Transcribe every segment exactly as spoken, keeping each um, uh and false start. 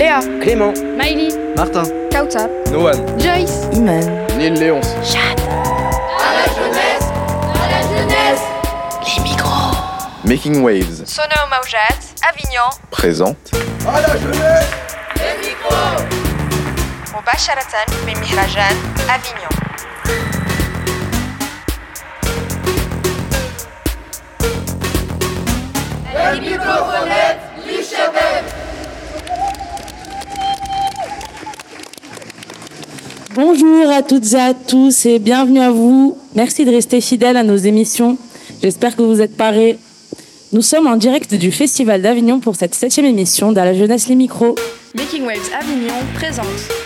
Léa, Clément, Miley, Martin, Kautar, Noan, Joyce, Iman, Neil Léonce. Chad. À la jeunesse, à la jeunesse. Les micros. Making Waves Sono Maujat, Avignon. présente à la jeunesse, Les micros. مباشرة من مهرجان أفينيون. الميكروفونات للشباب. Bonjour à toutes et à tous et bienvenue à vous. Merci de rester fidèles à nos émissions. J'espère que vous êtes parés. Nous sommes en direct du Festival d'Avignon pour cette septième émission d'À la jeunesse les micros. Making Waves Avignon présente.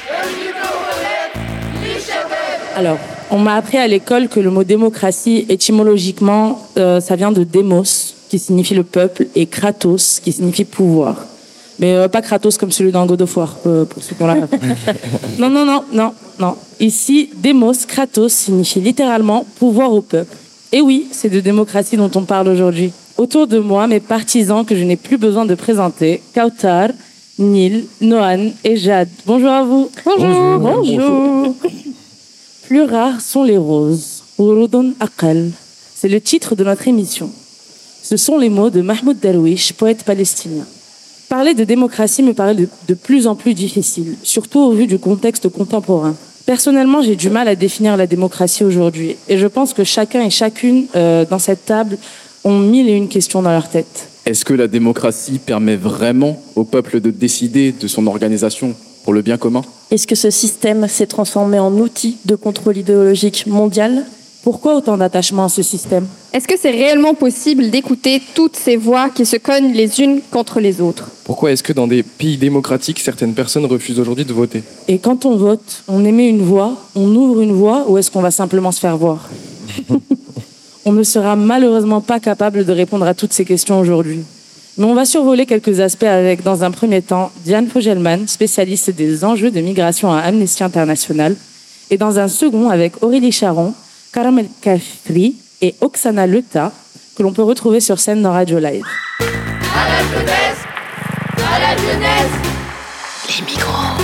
Alors, on m'a appris à l'école que le mot démocratie, étymologiquement, euh, ça vient de démos, qui signifie le peuple, et kratos, qui signifie pouvoir. Mais euh, pas kratos comme celui dans God of War, euh, pour ceux qui ont la... Non, non, non, non, non. Ici, démos, kratos, signifie littéralement pouvoir au peuple. Et oui, c'est de démocratie dont on parle aujourd'hui. Autour de moi, mes partisans que je n'ai plus besoin de présenter, Kautar, Neil, Noan et Jade. Bonjour à vous. Bonjour. Bonjour. Bonjour. Plus rares sont les roses. Urudun Aqal. C'est le titre de notre émission. Ce sont les mots de Mahmoud Darwish, poète palestinien. Parler de démocratie me paraît de, de plus en plus difficile, surtout au vu du contexte contemporain. Personnellement, j'ai du mal à définir la démocratie aujourd'hui. Et je pense que chacun et chacune euh, dans cette table ont mille et une questions dans leur tête. Est-ce que la démocratie permet vraiment au peuple de décider de son organisation pour le bien commun ? Est-ce que ce système s'est transformé en outil de contrôle idéologique mondial ? Pourquoi autant d'attachement à ce système ? Est-ce que c'est réellement possible d'écouter toutes ces voix qui se cognent les unes contre les autres ? Pourquoi est-ce que dans des pays démocratiques, certaines personnes refusent aujourd'hui de voter ? Et quand on vote, on émet une voix, on ouvre une voix, ou est-ce qu'on va simplement se faire voir ? On ne sera malheureusement pas capable de répondre à toutes ces questions aujourd'hui. Mais on va survoler quelques aspects avec, dans un premier temps, Diane Fogelman, spécialiste des enjeux de migration à Amnesty International, et dans un second avec Aurélie Charon, Karam El Kafri et Oksana Leta, que l'on peut retrouver sur scène dans Radio Live. À la jeunesse, à la jeunesse. Les micros.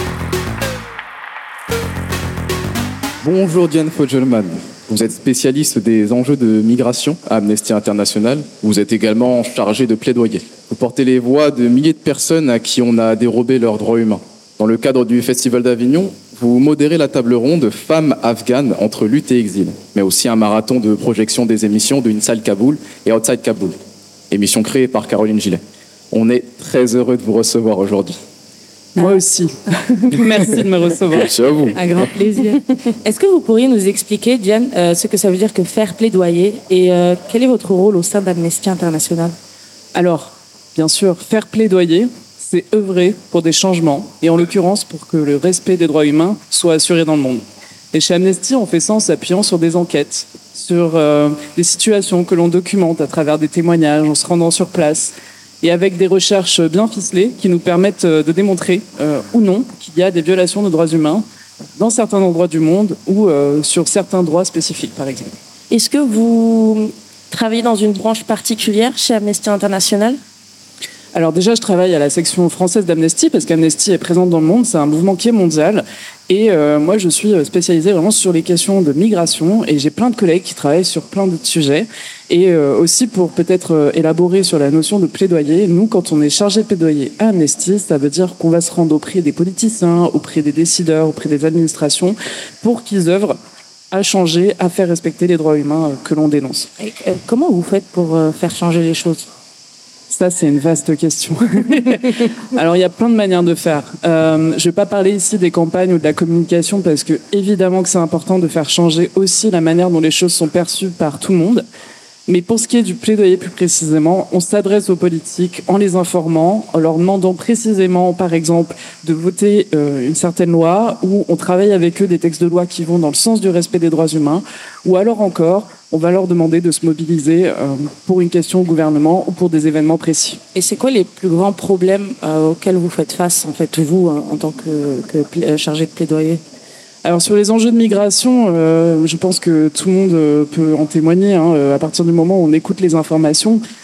Bonjour Diane Fogelman. Vous êtes spécialiste des enjeux de migration à Amnesty International. Vous êtes également chargée de plaidoyer. Vous portez les voix de milliers de personnes à qui on a dérobé leurs droits humains. Dans le cadre du Festival d'Avignon, vous modérez la table ronde Femmes afghanes entre lutte et exil, mais aussi un marathon de projection des émissions de Inside Kaboul et Outside Kaboul, émission créée par Caroline Gillet. On est très heureux de vous recevoir aujourd'hui. Moi aussi. Merci de me recevoir. Merci à vous. Un grand plaisir. Est-ce que vous pourriez nous expliquer, Diane, euh, ce que ça veut dire que faire plaidoyer et euh, quel est votre rôle au sein d'Amnesty International ? Alors, bien sûr, faire plaidoyer, c'est œuvrer pour des changements, et en l'occurrence pour que le respect des droits humains soit assuré dans le monde. Et chez Amnesty, on fait ça en s'appuyant sur des enquêtes, sur euh, des situations que l'on documente à travers des témoignages, en se rendant sur place, et avec des recherches bien ficelées qui nous permettent de démontrer euh, ou non qu'il y a des violations de droits humains dans certains endroits du monde ou euh, sur certains droits spécifiques, par exemple. Est-ce que vous travaillez dans une branche particulière chez Amnesty International ? Alors déjà, je travaille à la section française d'Amnesty parce qu'Amnesty est présente dans le monde, c'est un mouvement qui est mondial. Et euh, moi, je suis spécialisée vraiment sur les questions de migration et j'ai plein de collègues qui travaillent sur plein d'autres sujets. Et euh, aussi pour peut-être euh, élaborer sur la notion de plaidoyer, nous, quand on est chargé de plaidoyer à Amnesty, ça veut dire qu'on va se rendre auprès des politiciens, auprès des décideurs, auprès des administrations pour qu'ils œuvrent à changer, à faire respecter les droits humains euh, que l'on dénonce. Et, euh, comment vous faites pour euh, faire changer les choses ? Ça, c'est une vaste question. Alors, il y a plein de manières de faire. Euh, je ne vais pas parler ici des campagnes ou de la communication parce que, évidemment, que c'est important de faire changer aussi la manière dont les choses sont perçues par tout le monde. Mais pour ce qui est du plaidoyer plus précisément, on s'adresse aux politiques en les informant, en leur demandant précisément, par exemple, de voter euh, une certaine loi, ou on travaille avec eux des textes de loi qui vont dans le sens du respect des droits humains, ou alors encore, on va leur demander de se mobiliser euh, pour une question au gouvernement ou pour des événements précis. Et c'est quoi les plus grands problèmes euh, auxquels vous faites face, en fait, vous, hein, en tant que, que pla- chargé de plaidoyer ? Alors sur les enjeux de migration, euh, je pense que tout le monde peut en témoigner. Hein, à partir du moment où on écoute les informations,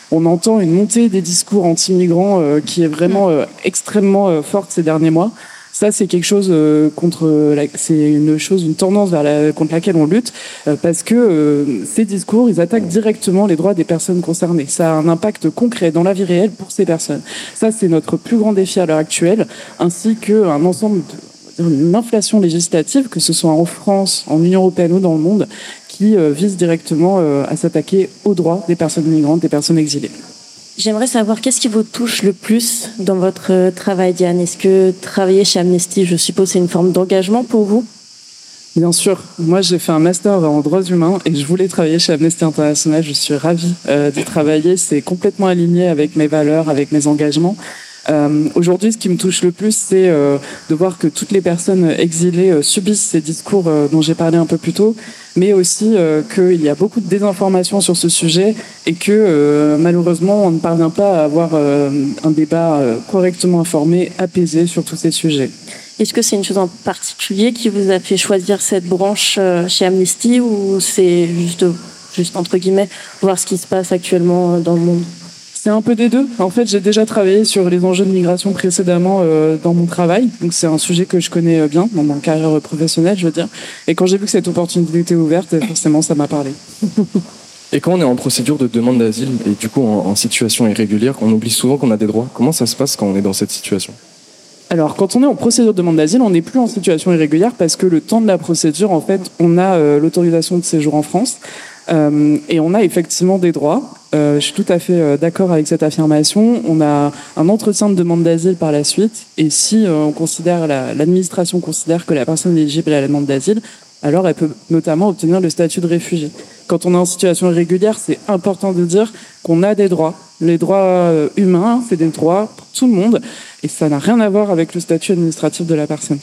On entend une montée des discours anti-migrants euh, qui est vraiment euh, extrêmement euh, forte ces derniers mois. Ça, c'est quelque chose euh, contre, la, c'est une chose, une tendance vers la, contre laquelle on lutte, euh, parce que euh, ces discours, ils attaquent directement les droits des personnes concernées. Ça a un impact concret dans la vie réelle pour ces personnes. Ça, c'est notre plus grand défi à l'heure actuelle, ainsi qu'un ensemble de, une inflation législative, que ce soit en France, en Union européenne ou dans le monde, qui euh, vise directement euh, à s'attaquer aux droits des personnes migrantes, des personnes exilées. J'aimerais savoir qu'est-ce qui vous touche le plus dans votre travail, Diane. Est-ce que travailler chez Amnesty, je suppose, c'est une forme d'engagement pour vous ? Bien sûr. Moi, j'ai fait un master en droits humains et je voulais travailler chez Amnesty International. Je suis ravie euh, d'y travailler. C'est complètement aligné avec mes valeurs, avec mes engagements. Euh, aujourd'hui, ce qui me touche le plus, c'est euh, de voir que toutes les personnes exilées euh, subissent ces discours euh, dont j'ai parlé un peu plus tôt, mais aussi euh, qu'il y a beaucoup de désinformation sur ce sujet et que euh, malheureusement, on ne parvient pas à avoir euh, un débat euh, correctement informé, apaisé sur tous ces sujets. Est-ce que c'est une chose en particulier qui vous a fait choisir cette branche euh, chez Amnesty, ou c'est juste, juste entre guillemets, voir ce qui se passe actuellement dans le monde ? C'est un peu des deux. En fait, j'ai déjà travaillé sur les enjeux de migration précédemment euh, dans mon travail. Donc, c'est un sujet que je connais bien dans ma carrière professionnelle, je veux dire. Et quand j'ai vu que cette opportunité était ouverte, forcément, ça m'a parlé. Et quand on est en procédure de demande d'asile et du coup en, en situation irrégulière, on oublie souvent qu'on a des droits. Comment ça se passe quand on est dans cette situation ? Alors, quand on est en procédure de demande d'asile, on n'est plus en situation irrégulière parce que le temps de la procédure, en fait, on a euh, l'autorisation de séjour en France euh, et on a effectivement des droits. Euh, je suis tout à fait euh, d'accord avec cette affirmation. On a un entretien de demande d'asile par la suite, et si euh, on considère la, l'administration considère que la personne est éligible à la demande d'asile, alors elle peut notamment obtenir le statut de réfugié. Quand on est en situation irrégulière, c'est important de dire qu'on a des droits. Les droits euh, humains, c'est des droits pour tout le monde, et ça n'a rien à voir avec le statut administratif de la personne.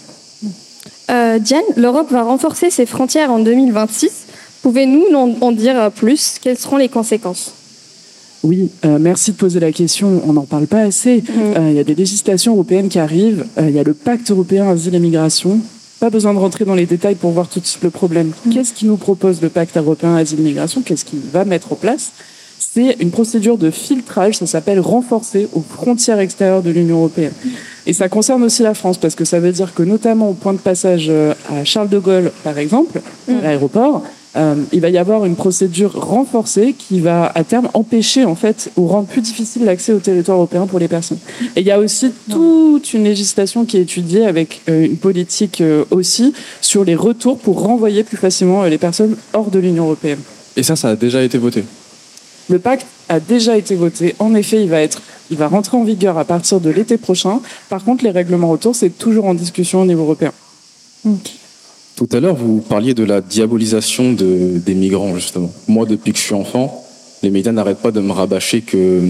Euh, Diane, l'Europe va renforcer ses frontières en deux mille vingt-six. Pouvez-vous en, en dire plus ? Quelles seront les conséquences ? Oui, euh, merci de poser la question. On n'en parle pas assez. Il mmh. euh, y a des législations européennes qui arrivent. Il euh, y a le pacte européen asile et migration. Pas besoin de rentrer dans les détails pour voir tout de suite le problème. Mmh. Qu'est-ce qui nous propose le pacte européen asile et migration ? Qu'est-ce qu'il va mettre en place ? C'est une procédure de filtrage, ça s'appelle renforcer aux frontières extérieures de l'Union européenne. Mmh. Et ça concerne aussi la France, parce que ça veut dire que notamment au point de passage à Charles de Gaulle, par exemple, mmh. à l'aéroport, Euh, il va y avoir une procédure renforcée qui va à terme empêcher en fait ou rendre plus difficile l'accès au territoire européen pour les personnes. Et il y a aussi toute une législation qui est étudiée avec euh, une politique euh, aussi sur les retours pour renvoyer plus facilement euh, les personnes hors de l'Union européenne. Et ça, ça a déjà été voté ? Le pacte a déjà été voté. En effet, il va être, il va rentrer en vigueur à partir de l'été prochain. Par contre, les règlements retour, c'est toujours en discussion au niveau européen. Okay. Tout à l'heure, vous parliez de la diabolisation de, des migrants, justement. Moi, depuis que je suis enfant, les médias n'arrêtent pas de me rabâcher que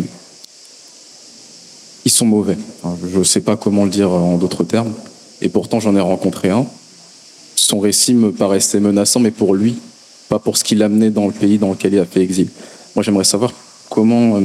ils sont mauvais. Enfin, je ne sais pas comment le dire en d'autres termes. Et pourtant, j'en ai rencontré un. Son récit me paraissait menaçant, mais pour lui, pas pour ce qu'il amenait dans le pays dans lequel il a fait exil. Moi, j'aimerais savoir comment... Euh,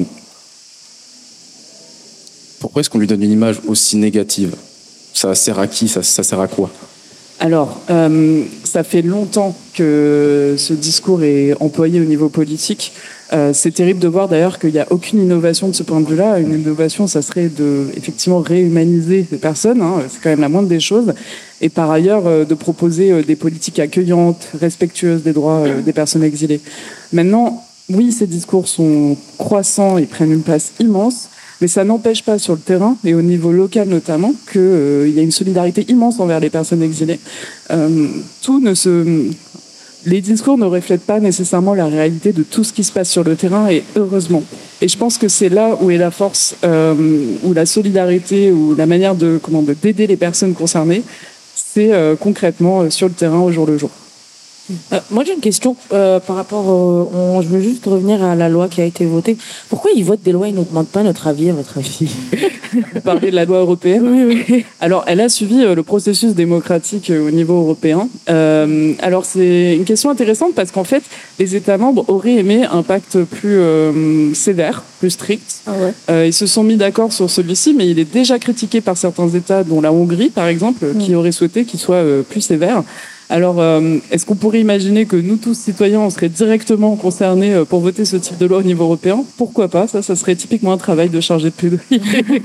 pourquoi est-ce qu'on lui donne une image aussi négative ? Ça sert à qui ? ça, ça sert à quoi ? Alors, euh, ça fait longtemps que ce discours est employé au niveau politique. Euh, c'est terrible de voir d'ailleurs qu'il n'y a aucune innovation de ce point de vue-là. Une innovation, ça serait de effectivement réhumaniser les personnes, hein, c'est quand même la moindre des choses. Et par ailleurs, euh, de proposer euh, des politiques accueillantes, respectueuses des droits euh, des personnes exilées. Maintenant, oui, ces discours sont croissants, ils prennent une place immense. Mais ça n'empêche pas sur le terrain, et au niveau local notamment, qu'il euh, y a une solidarité immense envers les personnes exilées. Euh, tout ne se... Les discours ne reflètent pas nécessairement la réalité de tout ce qui se passe sur le terrain, et heureusement. Et je pense que c'est là où est la force, euh, où la solidarité, ou la manière de, comment, de, d'aider les personnes concernées, c'est euh, concrètement euh, sur le terrain au jour le jour. Euh, moi j'ai une question euh, par rapport au, on, je veux juste revenir à la loi qui a été votée. Pourquoi ils votent des lois et ne nous demandent pas notre avis, à votre avis ? Vous parlez de la loi européenne ? Oui, oui. Alors elle a suivi euh, le processus démocratique euh, au niveau européen. Euh, alors c'est une question intéressante parce qu'en fait les États membres auraient aimé un pacte plus euh, sévère, plus strict. Ah ouais. Euh, ils se sont mis d'accord sur celui-ci, mais il est déjà critiqué par certains États, dont la Hongrie par exemple, mmh. qui aurait souhaité qu'il soit euh, plus sévère. Alors, euh, est-ce qu'on pourrait imaginer que nous tous, citoyens, on serait directement concernés euh, pour voter ce type de loi au niveau européen? Pourquoi pas? Ça, ça serait typiquement un travail de chargé de plaidoyer.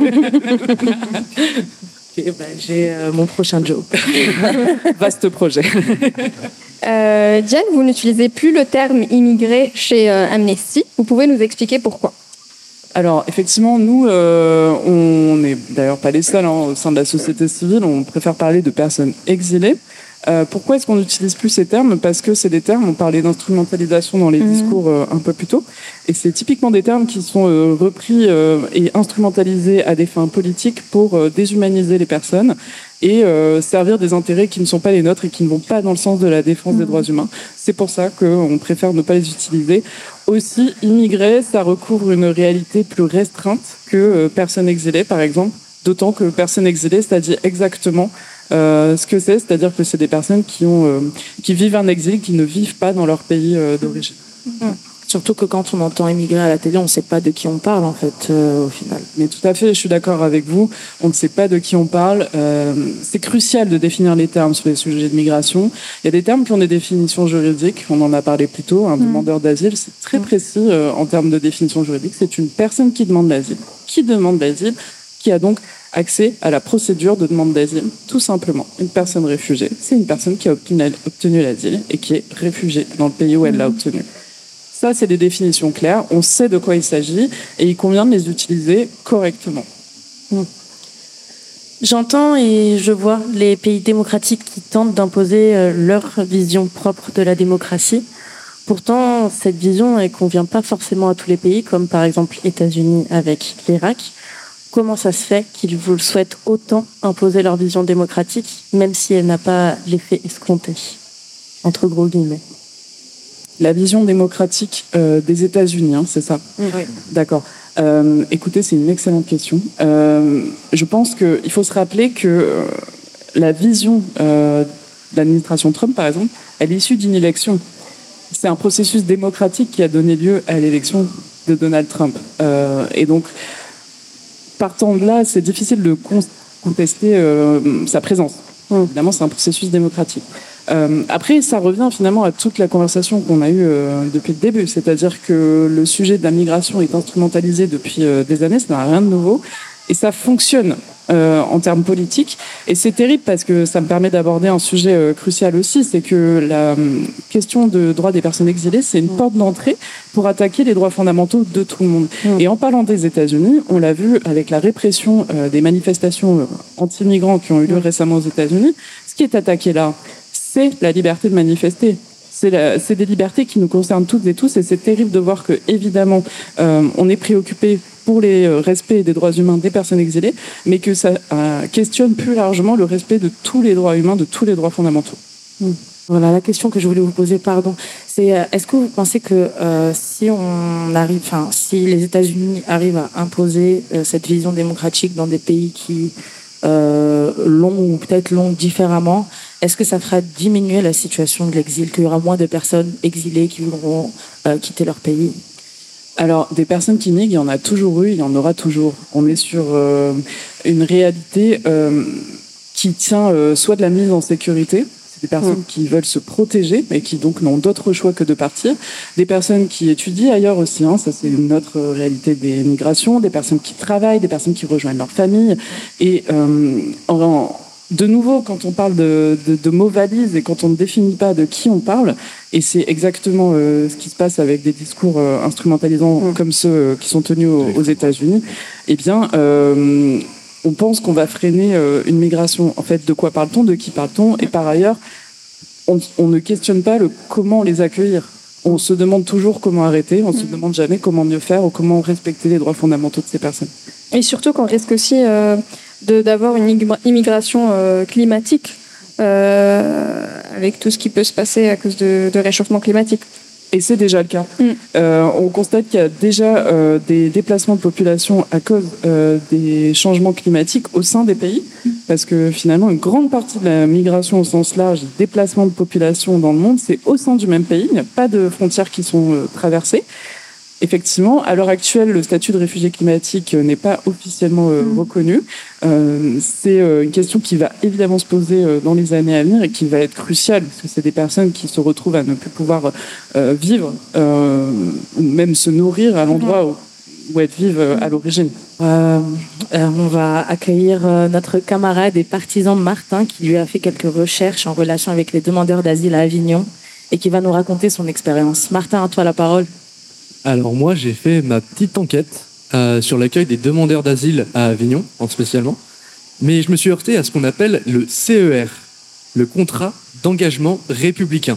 Okay, ben, j'ai euh, mon prochain job. Vaste projet. Euh, Diane, vous n'utilisez plus le terme immigré chez euh, Amnesty. Vous pouvez nous expliquer pourquoi? Alors, effectivement, nous, euh, on n'est d'ailleurs pas les seuls hein, au sein de la société civile. On préfère parler de personnes exilées. Euh, pourquoi est-ce qu'on n'utilise plus ces termes? Parce que c'est des termes, on parlait d'instrumentalisation dans les mmh. discours euh, un peu plus tôt, et c'est typiquement des termes qui sont euh, repris euh, et instrumentalisés à des fins politiques pour euh, déshumaniser les personnes et euh, servir des intérêts qui ne sont pas les nôtres et qui ne vont pas dans le sens de la défense mmh. des droits humains. C'est pour ça qu'on préfère ne pas les utiliser. Aussi, immigré, ça recouvre une réalité plus restreinte que euh, personne exilée, par exemple, d'autant que personne exilée, c'est-à-dire exactement Euh, ce que c'est, c'est-à-dire que c'est des personnes qui ont, euh, qui vivent un exil, qui ne vivent pas dans leur pays euh, d'origine. Mmh. Surtout que quand on entend émigrer à la télé, on ne sait pas de qui on parle en fait, euh, au final. Mais tout à fait, je suis d'accord avec vous. On ne sait pas de qui on parle. Euh, c'est crucial de définir les termes sur les sujets de migration. Il y a des termes qui ont des définitions juridiques. On en a parlé plus tôt. Un mmh. demandeur d'asile, c'est très précis euh, en termes de définition juridique. C'est une personne qui demande l'asile, qui demande l'asile, qui a donc accès à la procédure de demande d'asile, tout simplement. Une personne réfugiée, c'est une personne qui a obtenu, obtenu l'asile et qui est réfugiée dans le pays où elle l'a obtenu. Ça, c'est des définitions claires, on sait de quoi il s'agit et il convient de les utiliser correctement. Mmh. J'entends et je vois les pays démocratiques qui tentent d'imposer leur vision propre de la démocratie. Pourtant, cette vision, elle ne convient pas forcément à tous les pays, comme par exemple les États-Unis avec l'Irak. Comment ça se fait qu'ils vous souhaitent autant imposer leur vision démocratique, même si elle n'a pas l'effet escompté, entre gros guillemets? La vision démocratique euh, des États-Unis, hein, c'est ça? Oui. D'accord. Euh, écoutez, c'est une excellente question. Euh, je pense qu'il faut se rappeler que euh, la vision euh, de l'administration Trump, par exemple, elle est issue d'une élection. C'est un processus démocratique qui a donné lieu à l'élection de Donald Trump. Euh, et donc, partant de là, c'est difficile de contester euh, sa présence. Mmh. Évidemment, c'est un processus démocratique. Euh, après, ça revient finalement à toute la conversation qu'on a eue euh, depuis le début, c'est-à-dire que le sujet de la migration est instrumentalisé depuis euh, des années, ça n'a rien de nouveau, et ça fonctionne euh, en termes politiques, et c'est terrible parce que ça me permet d'aborder un sujet euh, crucial aussi, c'est que la euh, question de droits des personnes exilées, c'est une mmh. porte d'entrée pour attaquer les droits fondamentaux de tout le monde. Mmh. Et en parlant des États-Unis, on l'a vu avec la répression euh, des manifestations euh, anti-migrants qui ont eu lieu mmh. récemment aux États-Unis, ce qui est attaqué là, c'est la liberté de manifester. C'est, la, c'est des libertés qui nous concernent toutes et tous, et c'est terrible de voir que, évidemment, euh, on est préoccupé pour les respects des droits humains des personnes exilées, mais que ça euh, questionne plus largement le respect de tous les droits humains, de tous les droits fondamentaux. Mmh. Voilà, la question que je voulais vous poser, pardon, c'est euh, est-ce que vous pensez que euh, si on arrive, enfin, si les États-Unis arrivent à imposer euh, cette vision démocratique dans des pays qui euh, l'ont ou peut-être l'ont différemment, est-ce que ça fera diminuer la situation de l'exil, qu'il y aura moins de personnes exilées qui voudront euh, quitter leur pays? Alors, des personnes qui migrent, il y en a toujours eu, il y en aura toujours. On est sur euh, une réalité euh, qui tient euh, soit de la mise en sécurité, c'est des personnes mmh. qui veulent se protéger, mais qui donc n'ont d'autre choix que de partir. Des personnes qui étudient ailleurs aussi, hein, ça c'est une autre réalité des migrations. Des personnes qui travaillent, des personnes qui rejoignent leur famille. Et euh, en, de nouveau, quand on parle de, de, de mots valises et quand on ne définit pas de qui on parle, et c'est exactement euh, ce qui se passe avec des discours euh, instrumentalisants mmh. comme ceux euh, qui sont tenus aux, aux États-Unis, eh bien, euh, on pense qu'on va freiner euh, une migration. En fait, de quoi parle-t-on? De qui parle-t-on? Et par ailleurs, on, on ne questionne pas le comment les accueillir. On se demande toujours comment arrêter, on ne mmh. se demande jamais comment mieux faire ou comment respecter les droits fondamentaux de ces personnes. Et surtout qu'on risque aussi euh, de, d'avoir une immigration euh, climatique euh, avec tout ce qui peut se passer à cause de, de réchauffement climatique. Et c'est déjà le cas. Mm. Euh, on constate qu'il y a déjà euh, des déplacements de population à cause euh, des changements climatiques au sein des pays, mm. parce que finalement, une grande partie de la migration au sens large, des déplacements de population dans le monde, c'est au sein du même pays. Il n'y a pas de frontières qui sont euh, traversées. Effectivement, à l'heure actuelle, le statut de réfugié climatique n'est pas officiellement euh, mmh. reconnu. Euh, c'est euh, une question qui va évidemment se poser euh, dans les années à venir et qui va être cruciale, parce que c'est des personnes qui se retrouvent à ne plus pouvoir euh, vivre, euh, ou même se nourrir à l'endroit où, où elles vivent euh, à l'origine. Euh, euh, on va accueillir euh, notre camarade et partisan Martin, qui lui a fait quelques recherches en relation avec les demandeurs d'asile à Avignon et qui va nous raconter son expérience. Martin, à toi la parole. Alors moi, j'ai fait ma petite enquête euh, sur l'accueil des demandeurs d'asile à Avignon, en spécialement. Mais je me suis heurté à ce qu'on appelle le C E R, le contrat d'engagement républicain.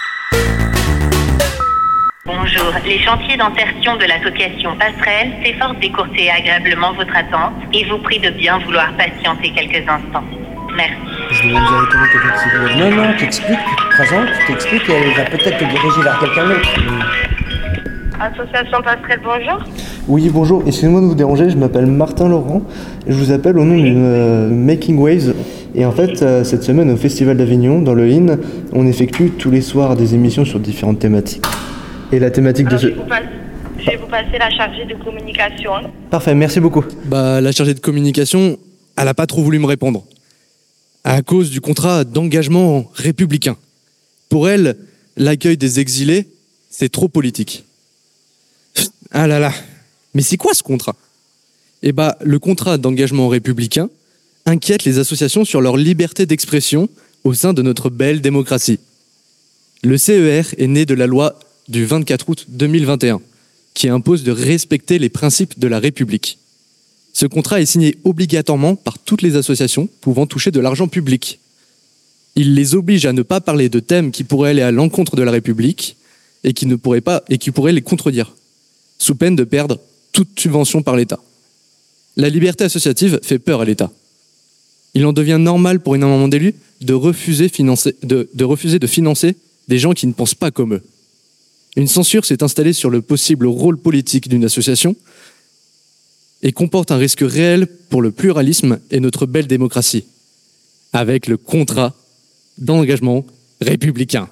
Bonjour, les chantiers d'insertion de l'association Passerelle s'efforcent d'écourter agréablement votre attente et vous prient de bien vouloir patienter quelques instants. Merci. Je demande directement quelqu'un qui veut. Non, non, t'expliques, tu te présentes, tu t'expliques et elle va peut-être te diriger vers quelqu'un d'autre. Association Passerelle, bonjour. Oui, bonjour. Excusez-moi de vous déranger, je m'appelle Martin Laurent et je vous appelle au nom de euh, Making Waves. Et en fait, euh, cette semaine au Festival d'Avignon, dans le I N, on effectue tous les soirs des émissions sur différentes thématiques. Et la thématique Alors, de ce... Je, passe, je vais vous passer la chargée de communication. Parfait, merci beaucoup. Bah, la chargée de communication, elle a pas trop voulu me répondre. À cause du contrat d'engagement républicain. Pour elle, l'accueil des exilés, c'est trop politique. Ah là là, mais c'est quoi ce contrat ? Eh bah, le contrat d'engagement républicain inquiète les associations sur leur liberté d'expression au sein de notre belle démocratie. Le C E R est né de la loi du vingt-quatre août deux mille vingt et un, qui impose de respecter les principes de la République. Ce contrat est signé obligatoirement par toutes les associations pouvant toucher de l'argent public. Il les oblige à ne pas parler de thèmes qui pourraient aller à l'encontre de la République et qui ne pourraient pas et qui pourraient les contredire, sous peine de perdre toute subvention par l'État. La liberté associative fait peur à l'État. Il en devient normal pour énormément d'élus de refuser, financer, de, de refuser de financer des gens qui ne pensent pas comme eux. Une censure s'est installée sur le possible rôle politique d'une association et comporte un risque réel pour le pluralisme et notre belle démocratie, avec le contrat d'engagement républicain.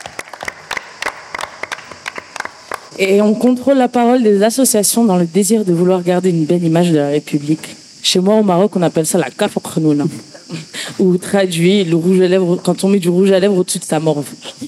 Et on contrôle la parole des associations dans le désir de vouloir garder une belle image de la République. Chez moi, au Maroc, on appelle ça la kafokhrnouna. Ou traduit, le rouge à lèvres, quand on met du rouge à lèvres au-dessus de sa morve.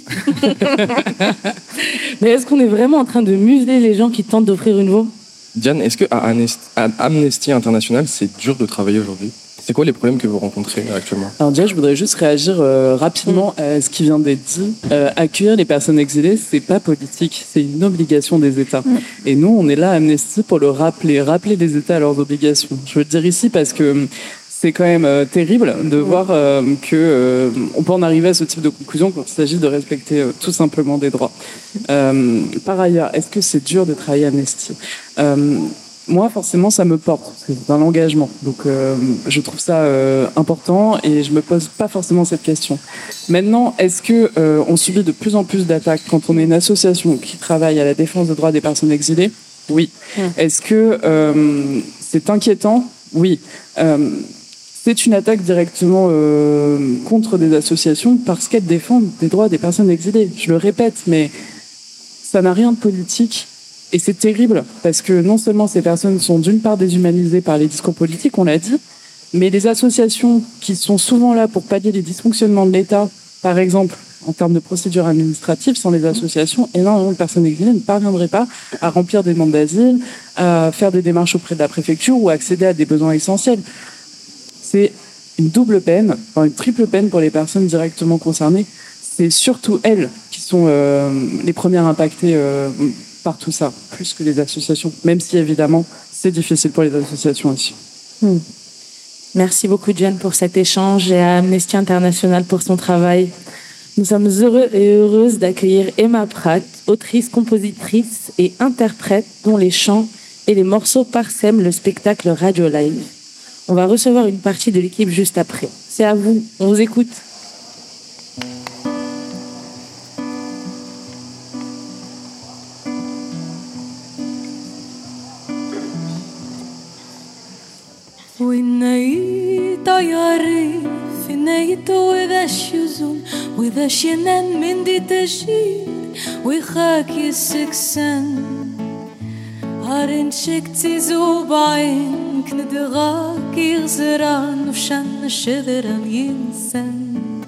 Mais est-ce qu'on est vraiment en train de museler les gens qui tentent d'offrir une voix ? Diane, est-ce qu'à Amnesty International, c'est dur de travailler aujourd'hui ? C'est quoi les problèmes que vous rencontrez actuellement ? Alors déjà, je voudrais juste réagir euh, rapidement à ce qui vient d'être dit. Euh, accueillir les personnes exilées, c'est pas politique, c'est une obligation des États. Mm. Et nous, on est là à Amnesty pour le rappeler, rappeler les États à leurs obligations. Je veux le dire ici parce que c'est quand même euh, terrible de mm. voir euh, que euh, on peut en arriver à ce type de conclusion quand il s'agit de respecter euh, tout simplement des droits. Euh, par ailleurs, est-ce que c'est dur de travailler à Amnesty ? euh, Moi, forcément, ça me porte. C'est un engagement. Donc, euh, je trouve ça euh, important et je me pose pas forcément cette question. Maintenant, est-ce que euh, on subit de plus en plus d'attaques quand on est une association qui travaille à la défense des droits des personnes exilées ? Oui. Mmh. Est-ce que euh, c'est inquiétant ? Oui. Euh, c'est une attaque directement euh, contre des associations parce qu'elles défendent des droits des personnes exilées. Je le répète, mais ça n'a rien de politique. Et c'est terrible, parce que non seulement ces personnes sont d'une part déshumanisées par les discours politiques, on l'a dit, mais les associations qui sont souvent là pour pallier les dysfonctionnements de l'État, par exemple, en termes de procédures administratives, sans les associations, énormément de personnes exilées ne parviendraient pas à remplir des demandes d'asile, à faire des démarches auprès de la préfecture ou à accéder à des besoins essentiels. C'est une double peine, enfin une triple peine pour les personnes directement concernées. C'est surtout elles qui sont euh, les premières impactées euh, par tout ça, plus que les associations, même si évidemment c'est difficile pour les associations aussi. Hmm. Merci beaucoup Jen pour cet échange et à Amnesty International pour son travail. Nous sommes heureux et heureuses d'accueillir Emma Pratt, autrice, compositrice et interprète dont les chants et les morceaux parsèment le spectacle Radio Live. On va recevoir une partie de l'équipe juste après. C'est à vous, on vous écoute. والناي طياري في نايته وذا الشزون وذا شنان من دي تشير وخاك السكسان هارن شكتي زوبعين كندغاك يغزران وشن شذران ينسن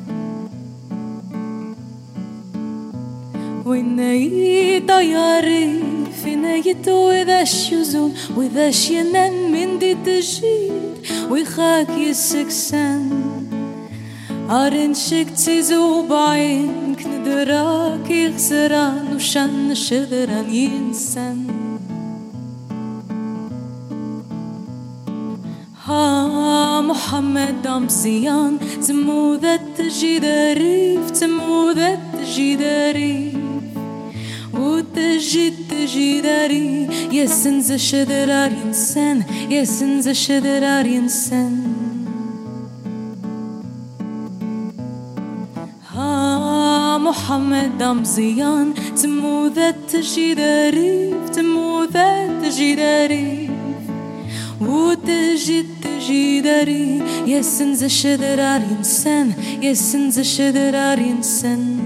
ويني طياري فينا يتو إذا شيزون وإذا شينان من دي تجيد ويخاك يسكسن هارن شكتي زوبعين كندراك يغزران وشن شذران ينسن ها محمد عمزيان تموذة تجداريف تموذة تجداريف وتجد تجداري يسنز شذرار إنسان يسنز شذرار إنسان ها محمد عمزيان تموذة تجداريف تموذة تجداريف وتجد تجداري يسنز شذرار إنسان يسنز شذرار إنسان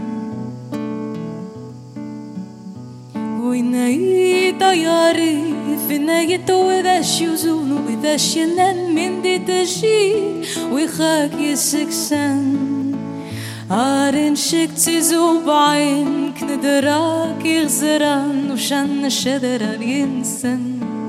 ويني طياري فينا يتو إذا شيزون وإذا شينان من دي تجيد ويخاك يسكسن هارن شكتي زوبعين كندراك يغزران وشن شذرار ينسن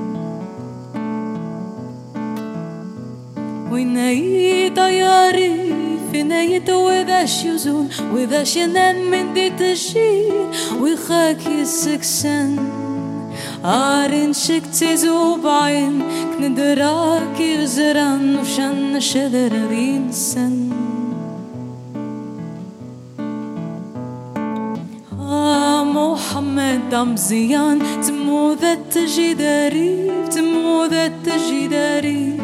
ويني طياري فينا يتو إذا شيزون وإذا شينان من دي تجيد ويخاك يسكسن هارن شكتي زوبعين كندراك يغزران وشن شذرار ينسن محمد عمزيان تموذة تجداريف تموذة تجداريف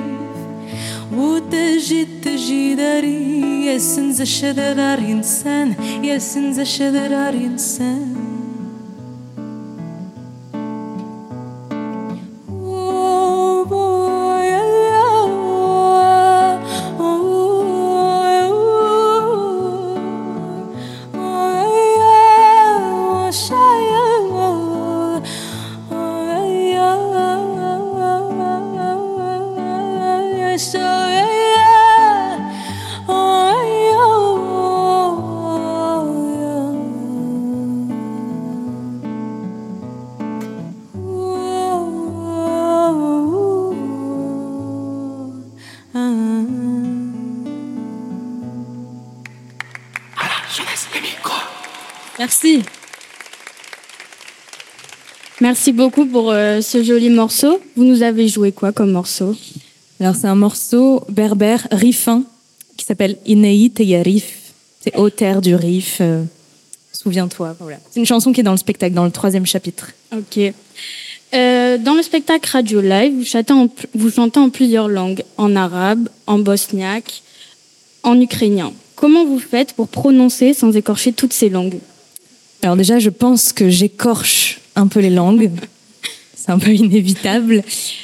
وتجد تجداري يسنز الشذرار إنسان يسنز الشذرار إنسان Merci. Merci beaucoup pour euh, ce joli morceau. Vous nous avez joué quoi comme morceau? Alors c'est un morceau berbère rifin qui s'appelle Inei Teyarif. C'est au terre du Rif. Euh, Souviens-toi. Voilà. C'est une chanson qui est dans le spectacle, dans le troisième chapitre. Ok. Euh, dans le spectacle Radio Live, vous chantez, en, vous chantez en plusieurs langues, en arabe, en bosniaque, en ukrainien. Comment vous faites pour prononcer sans écorcher toutes ces langues? Alors déjà, je pense que j'écorche un peu les langues. C'est un peu inévitable.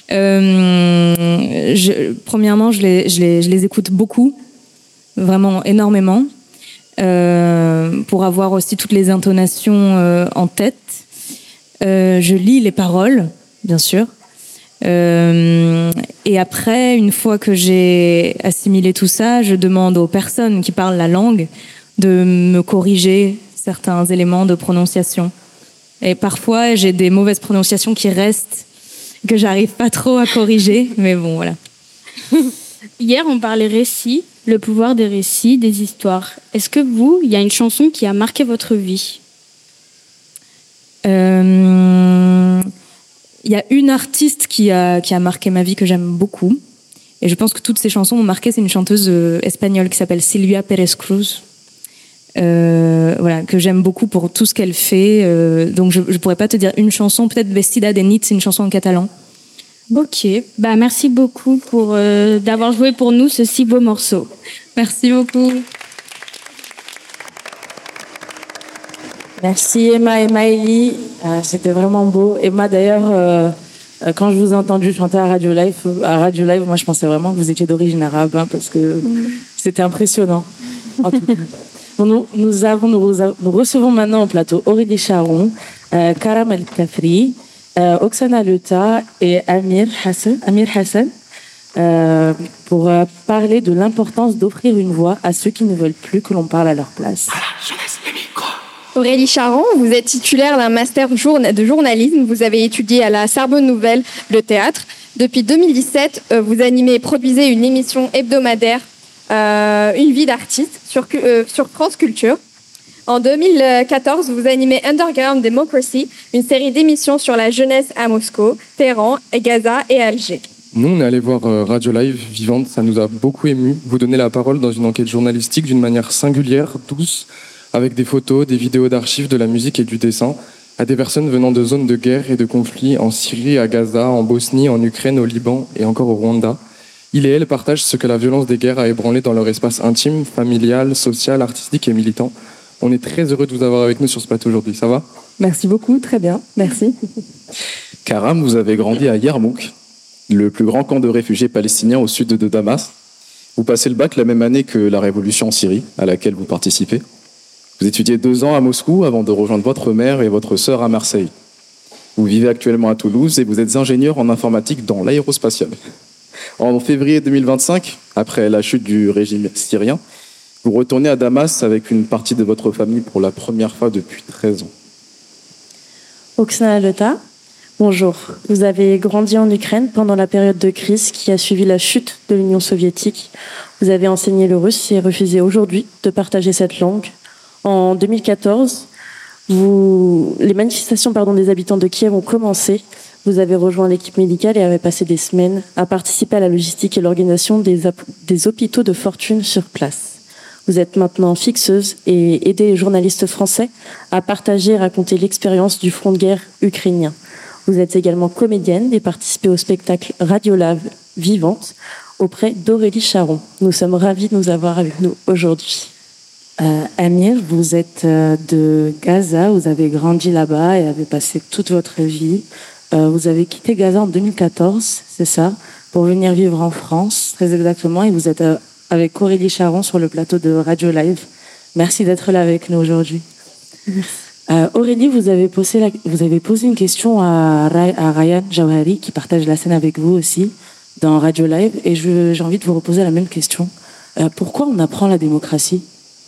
Euh, je, premièrement, je les, je, les, je les écoute beaucoup, vraiment énormément, euh, pour avoir aussi toutes les intonations euh, en tête. Euh, je lis les paroles, bien sûr. Euh, et après, une fois que j'ai assimilé tout ça, je demande aux personnes qui parlent la langue de me corriger certains éléments de prononciation. Et parfois, j'ai des mauvaises prononciations qui restent, que j'arrive pas trop à corriger, mais bon, voilà. Hier, on parlait récits, le pouvoir des récits, des histoires. Est-ce que vous, il y a une chanson qui a marqué votre vie? Euh, il y a une artiste qui a, qui a marqué ma vie que j'aime beaucoup. Et je pense que toutes ces chansons m'ont marqué. C'est une chanteuse euh, espagnole qui s'appelle Silvia Pérez Cruz. Euh, voilà, que j'aime beaucoup pour tout ce qu'elle fait. Euh, donc je ne pourrais pas te dire une chanson. Peut-être Vestida de Nit, c'est une chanson en catalan. Ok, bah, merci beaucoup pour, euh, d'avoir joué pour nous ce si beau morceau. Merci beaucoup. Merci Emma et Maëlie, euh, c'était vraiment beau. Emma d'ailleurs, euh, euh, quand je vous ai entendu chanter à Radio Live, à Radio Live, moi je pensais vraiment que vous étiez d'origine arabe, hein, parce que mmh. c'était impressionnant. En tout cas. Bon, nous, nous, avons, nous, nous recevons maintenant au plateau Aurélie Charon, euh, Karam El Kafri, euh, Oksana Leta et Amir Hassan, Amir Hassan euh, pour euh, parler de l'importance d'offrir une voix à ceux qui ne veulent plus que l'on parle à leur place. Aurélie Charon, vous êtes titulaire d'un master journa- de journalisme. Vous avez étudié à la Sorbonne Nouvelle le théâtre. Depuis deux mille dix-sept, euh, vous animez et produisez une émission hebdomadaire, euh, Une vie d'artiste, sur, euh, sur France Culture. En deux mille quatorze, vous animez Underground Democracy, une série d'émissions sur la jeunesse à Moscou, Téhéran, Gaza et Alger. Nous, on est allé voir euh, Radio Live Vivante, ça nous a beaucoup ému. Vous donnez la parole dans une enquête journalistique d'une manière singulière, douce, avec des photos, des vidéos d'archives, de la musique et du dessin, à des personnes venant de zones de guerre et de conflits en Syrie, à Gaza, en Bosnie, en Ukraine, au Liban et encore au Rwanda. Il et elle partagent ce que la violence des guerres a ébranlé dans leur espace intime, familial, social, artistique et militant. On est très heureux de vous avoir avec nous sur ce plateau aujourd'hui, ça va ? Merci beaucoup, très bien, merci. Karam, vous avez grandi à Yarmouk, le plus grand camp de réfugiés palestiniens au sud de Damas. Vous passez le bac la même année que la révolution en Syrie, à laquelle vous participez. Vous étudiez deux ans à Moscou avant de rejoindre votre mère et votre sœur à Marseille. Vous vivez actuellement à Toulouse et vous êtes ingénieur en informatique dans l'aérospatiale. En février deux mille vingt-cinq, après la chute du régime syrien, vous retournez à Damas avec une partie de votre famille pour la première fois depuis treize ans. Oksana Leta, bonjour. Vous avez grandi en Ukraine pendant la période de crise qui a suivi la chute de l'Union soviétique. Vous avez enseigné le russe et refusé aujourd'hui de partager cette langue. En deux mille quatorze, vous... les manifestations pardon, des habitants de Kiev ont commencé. Vous avez rejoint l'équipe médicale et avez passé des semaines à participer à la logistique et l'organisation des, ap- des hôpitaux de fortune sur place. Vous êtes maintenant fixeuse et aidez les journalistes français à partager et raconter l'expérience du front de guerre ukrainien. Vous êtes également comédienne et participez au spectacle Radiolab Vivante auprès d'Aurélie Charon. Nous sommes ravis de nous avoir avec nous aujourd'hui. Euh, Amir, vous êtes euh, de Gaza, vous avez grandi là-bas et avez passé toute votre vie. Euh, vous avez quitté Gaza en deux mille quatorze, c'est ça, pour venir vivre en France, très exactement, et vous êtes euh, avec Aurélie Charon sur le plateau de Radio Live. Merci d'être là avec nous aujourd'hui. Euh, Aurélie, vous avez, posé la, vous avez posé une question à, Ray, à Ryan Jawahari, qui partage la scène avec vous aussi, dans Radio Live, et je, j'ai envie de vous reposer la même question. Euh, pourquoi on apprend la démocratie ?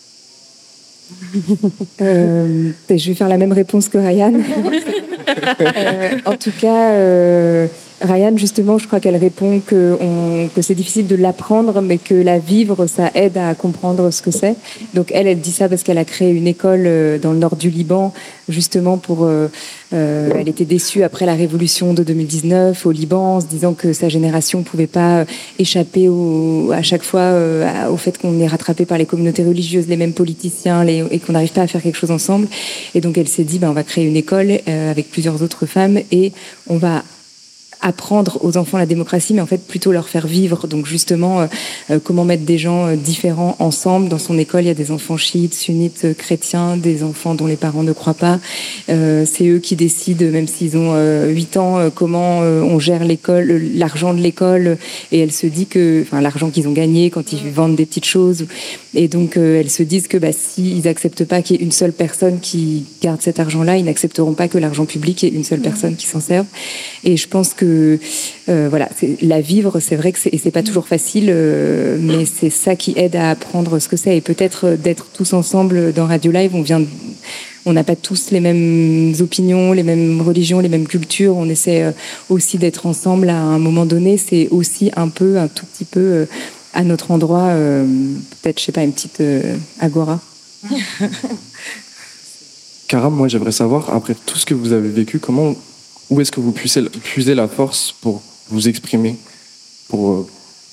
euh, je vais faire la même réponse que Ryan. euh, en tout cas, euh, Ryan, justement, je crois qu'elle répond que, on, que c'est difficile de l'apprendre, mais que la vivre, ça aide à comprendre ce que c'est. Donc elle, elle dit ça parce qu'elle a créé une école dans le nord du Liban, justement pour... Euh, euh, elle était déçue après la révolution de deux mille dix-neuf au Liban, en se disant que sa génération ne pouvait pas échapper au, à chaque fois euh, au fait qu'on est rattrapé par les communautés religieuses, les mêmes politiciens, les, et qu'on n'arrive pas à faire quelque chose ensemble. Et donc elle s'est dit, ben, on va créer une école euh, avec plusieurs autres femmes et on va apprendre aux enfants la démocratie, mais en fait plutôt leur faire vivre. Donc justement, euh, comment mettre des gens euh, différents ensemble. Dans son école, il y a des enfants chiites, sunnites, euh, chrétiens, des enfants dont les parents ne croient pas. Euh, c'est eux qui décident, même s'ils ont euh, huit ans, euh, comment euh, on gère l'école, l'argent de l'école. Et elle se dit que, enfin, l'argent qu'ils ont gagné quand ils vendent des petites choses. Et donc, euh, elles se disent que bah, s'ils n'acceptent pas qu'il y ait une seule personne qui garde cet argent-là, ils n'accepteront pas que l'argent public ait une seule personne qui s'en serve. Et je pense que Euh, voilà, c'est, la vivre, c'est vrai que c'est, et c'est pas toujours facile, euh, mais c'est ça qui aide à apprendre ce que c'est. Et peut-être d'être tous ensemble dans Radio Live, on vient, on n'a pas tous les mêmes opinions, les mêmes religions, les mêmes cultures. On essaie aussi d'être ensemble à un moment donné. C'est aussi un peu, un tout petit peu euh, à notre endroit, euh, peut-être, je sais pas, une petite euh, agora. Karam, moi j'aimerais savoir, après tout ce que vous avez vécu, comment, où est-ce que vous puisez, puisez la force pour vous exprimer, pour euh, parler ?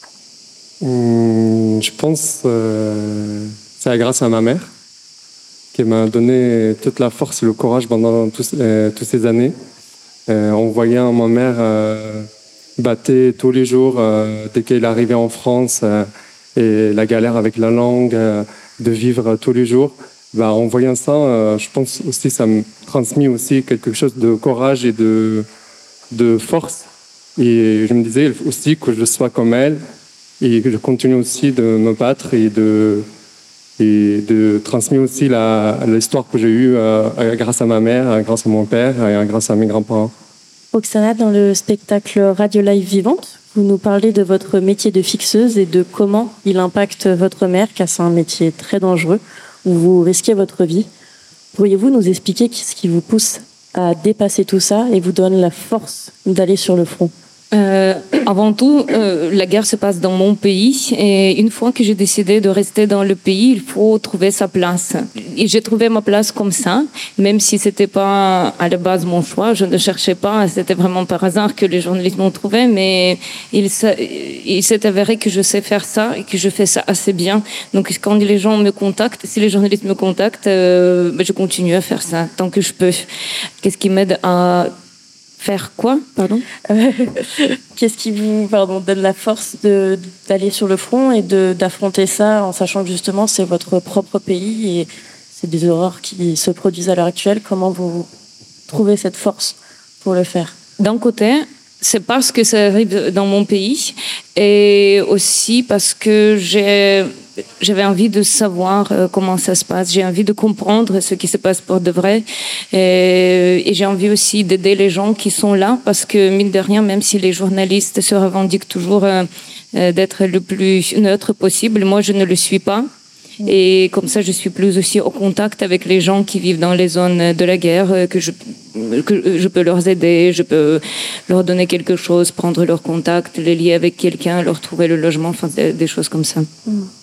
Hum, Je pense que euh, c'est grâce à ma mère qui m'a donné toute la force et le courage pendant tous, euh, toutes ces années. Euh, en voyant ma mère euh, battre tous les jours euh, dès qu'elle arrivait en France euh, et la galère avec la langue, euh, de vivre tous les jours. Bah, en voyant ça, euh, je pense aussi ça me transmet aussi quelque chose de courage et de, de force. Et je me disais aussi que je sois comme elle et que je continue aussi de me battre et de, et de transmettre aussi la, l'histoire que j'ai eue euh, grâce à ma mère, grâce à mon père et grâce à mes grands-parents. Oksana, dans le spectacle Radio Live Vivante, vous nous parlez de votre métier de fixeuse et de comment il impacte votre mère, car c'est un métier très dangereux, où vous risquez votre vie. Pourriez-vous nous expliquer ce qui vous pousse à dépasser tout ça et vous donne la force d'aller sur le front? Euh, avant tout, euh, la guerre se passe dans mon pays et une fois que j'ai décidé de rester dans le pays, il faut trouver sa place. Et j'ai trouvé ma place comme ça, même si c'était pas à la base mon choix, je ne cherchais pas, c'était vraiment par hasard que les journalistes m'ont trouvé, mais il s'est, il s'est avéré que je sais faire ça et que je fais ça assez bien. Donc quand les gens me contactent, si les journalistes me contactent, euh, ben, je continue à faire ça tant que je peux. Qu'est-ce qui m'aide à faire quoi, pardon Qu'est-ce qui vous pardon, donne la force de, d'aller sur le front et de, d'affronter ça en sachant que justement c'est votre propre pays et c'est des horreurs qui se produisent à l'heure actuelle? Comment vous trouvez cette force pour le faire? D'un côté, c'est parce que ça arrive dans mon pays et aussi parce que j'ai, j'avais envie de savoir comment ça se passe. J'ai envie de comprendre ce qui se passe pour de vrai et, et j'ai envie aussi d'aider les gens qui sont là parce que, mine de rien, même si les journalistes se revendiquent toujours euh, d'être le plus neutre possible, moi, je ne le suis pas. Et comme ça, je suis plus aussi au contact avec les gens qui vivent dans les zones de la guerre, que je, que je peux leur aider, je peux leur donner quelque chose, prendre leur contact, les lier avec quelqu'un, leur trouver le logement, enfin des, des choses comme ça.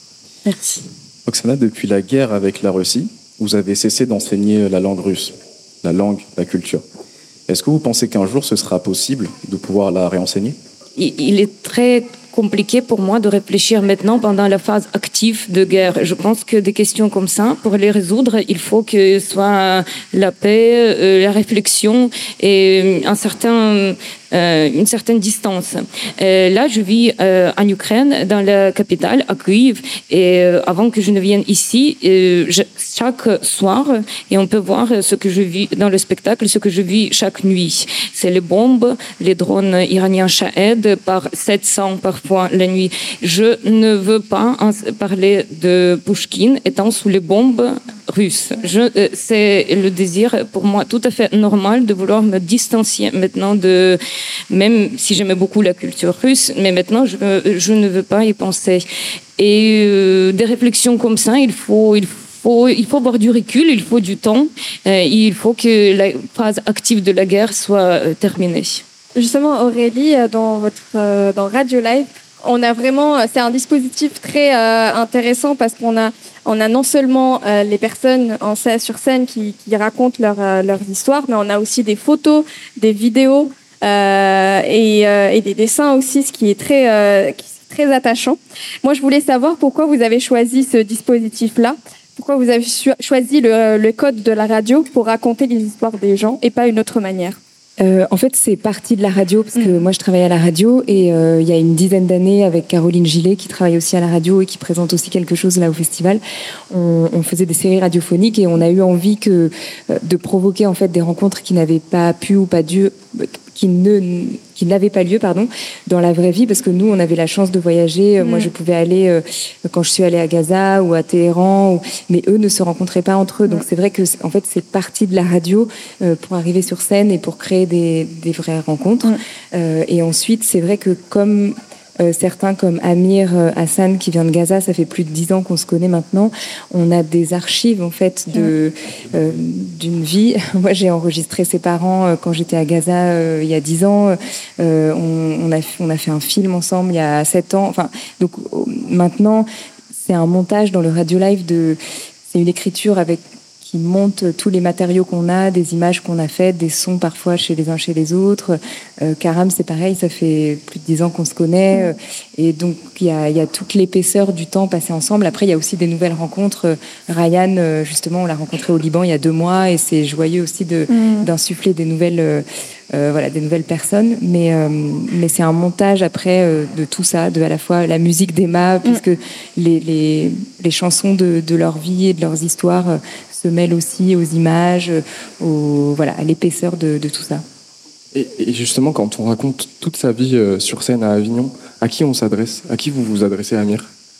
Merci. Oksana, depuis la guerre avec la Russie, vous avez cessé d'enseigner la langue russe, la langue, la culture. Est-ce que vous pensez qu'un jour ce sera possible de pouvoir la réenseigner? Il est très compliqué pour moi de réfléchir maintenant pendant la phase active de guerre. Je pense que des questions comme ça, pour les résoudre, il faut que ce soit la paix, euh, la réflexion et un certain, euh, une certaine distance. Euh, là, je vis euh, en Ukraine, dans la capitale, à Kyiv, et euh, avant que je ne vienne ici, euh, je, chaque soir, et on peut voir ce que je vis dans le spectacle, ce que je vis chaque nuit. C'est les bombes, les drones iraniens Shahed par sept cents parfois la nuit. Je ne veux pas parler de Pouchkine étant sous les bombes russes. Je, euh, c'est le désir pour moi tout à fait normal de vouloir me distancier maintenant de, même si j'aimais beaucoup la culture russe, mais maintenant je, je ne veux pas y penser. Et euh, des réflexions comme ça, il faut, il faut Il faut avoir du recul, il faut du temps, euh, il faut que la phase active de la guerre soit euh, terminée. Justement, Aurélie, dans votre euh, dans Radio Live, on a vraiment, c'est un dispositif très euh, intéressant parce qu'on a on a non seulement euh, les personnes en scène, sur scène qui, qui racontent leur, euh, leurs histoires, mais on a aussi des photos, des vidéos euh, et, euh, et des dessins aussi, ce qui est très euh, qui est très attachant. Moi, je voulais savoir pourquoi vous avez choisi ce dispositif-là. Pourquoi vous avez choisi le, le code de la radio pour raconter les histoires des gens et pas une autre manière? Euh, en fait, c'est parti de la radio, parce que mmh. moi, je travaillais à la radio, et euh, il y a une dizaine d'années, avec Caroline Gillet, qui travaille aussi à la radio et qui présente aussi quelque chose là au festival, on, on faisait des séries radiophoniques, et on a eu envie que, euh, de provoquer en fait des rencontres qui n'avaient pas pu ou pas dû... qui ne qui n'avait pas lieu pardon dans la vraie vie, parce que nous on avait la chance de voyager. Mmh. Moi je pouvais aller euh, quand je suis allée à Gaza ou à Téhéran, ou... mais eux ne se rencontraient pas entre eux. Donc mmh. c'est vrai que en fait c'est parti de la radio euh, pour arriver sur scène et pour créer des, des vraies rencontres. Mmh. Euh, et ensuite c'est vrai que comme Euh, certains comme Amir euh, Hassan qui vient de Gaza, ça fait plus de dix ans qu'on se connaît maintenant. On a des archives en fait de euh, d'une vie. Moi, j'ai enregistré ses parents euh, quand j'étais à Gaza euh, il y a dix ans. Euh, on, on a on a fait un film ensemble il y a sept ans. Enfin, donc euh, maintenant, c'est un montage dans le Radio Live de. C'est une écriture avec qui monte tous les matériaux qu'on a, des images qu'on a faites, des sons parfois chez les uns chez les autres. Euh, Karam, c'est pareil, ça fait plus de dix ans qu'on se connaît. Euh, et donc, il y a, y a toute l'épaisseur du temps passé ensemble. Après, il y a aussi des nouvelles rencontres. Euh, Ryan, euh, justement, on l'a rencontré au Liban il y a deux mois et c'est joyeux aussi de, mmh. d'insuffler des nouvelles... Euh, Euh, voilà, des nouvelles personnes, mais euh, mais c'est un montage après euh, de tout ça, de à la fois la musique d'Emma, puisque mm. les, les les chansons de de leur vie et de leurs histoires euh, se mêlent aussi aux images, euh, aux voilà, à l'épaisseur de de tout ça. Et, et justement, quand on raconte toute sa vie euh, sur scène à Avignon, à qui on s'adresse? À qui vous vous adressez, Amir?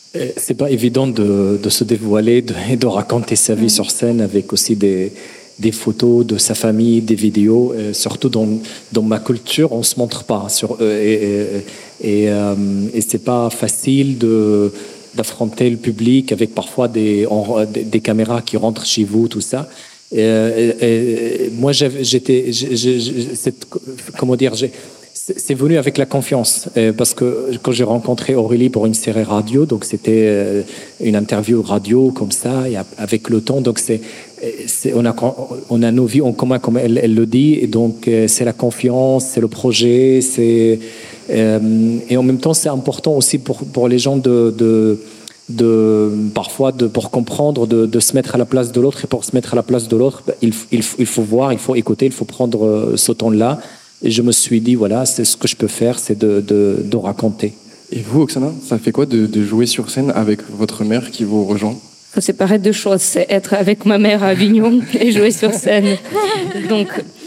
C'est pas évident de, de se dévoiler de, et de raconter sa vie sur scène avec aussi des, des photos de sa famille, des vidéos. Et surtout dans, dans ma culture, on se montre pas. Sur, et et, et, euh, et c'est pas facile de, d'affronter le public avec parfois des, en, des, des caméras qui rentrent chez vous, tout ça. Et, et, et moi, j'étais, j'ai, j'ai, cette, comment dire, j'ai, c'est venu avec la confiance, parce que quand j'ai rencontré Aurélie pour une série radio, donc c'était une interview radio comme ça, et avec le temps, donc c'est, c'est on a on a nos vies en commun comme elle, elle le dit, et donc c'est la confiance, c'est le projet, c'est et en même temps c'est important aussi pour pour les gens de de de parfois de pour comprendre de, de se mettre à la place de l'autre, et pour se mettre à la place de l'autre, il il il faut voir, il faut écouter, il faut prendre ce temps-là. Et je me suis dit, voilà, c'est ce que je peux faire, c'est de, de, de raconter. Et vous, Oksana, ça fait quoi de, de jouer sur scène avec votre mère qui vous rejoint? Il faut séparer deux choses, c'est être avec ma mère à Avignon et jouer sur scène. Donc,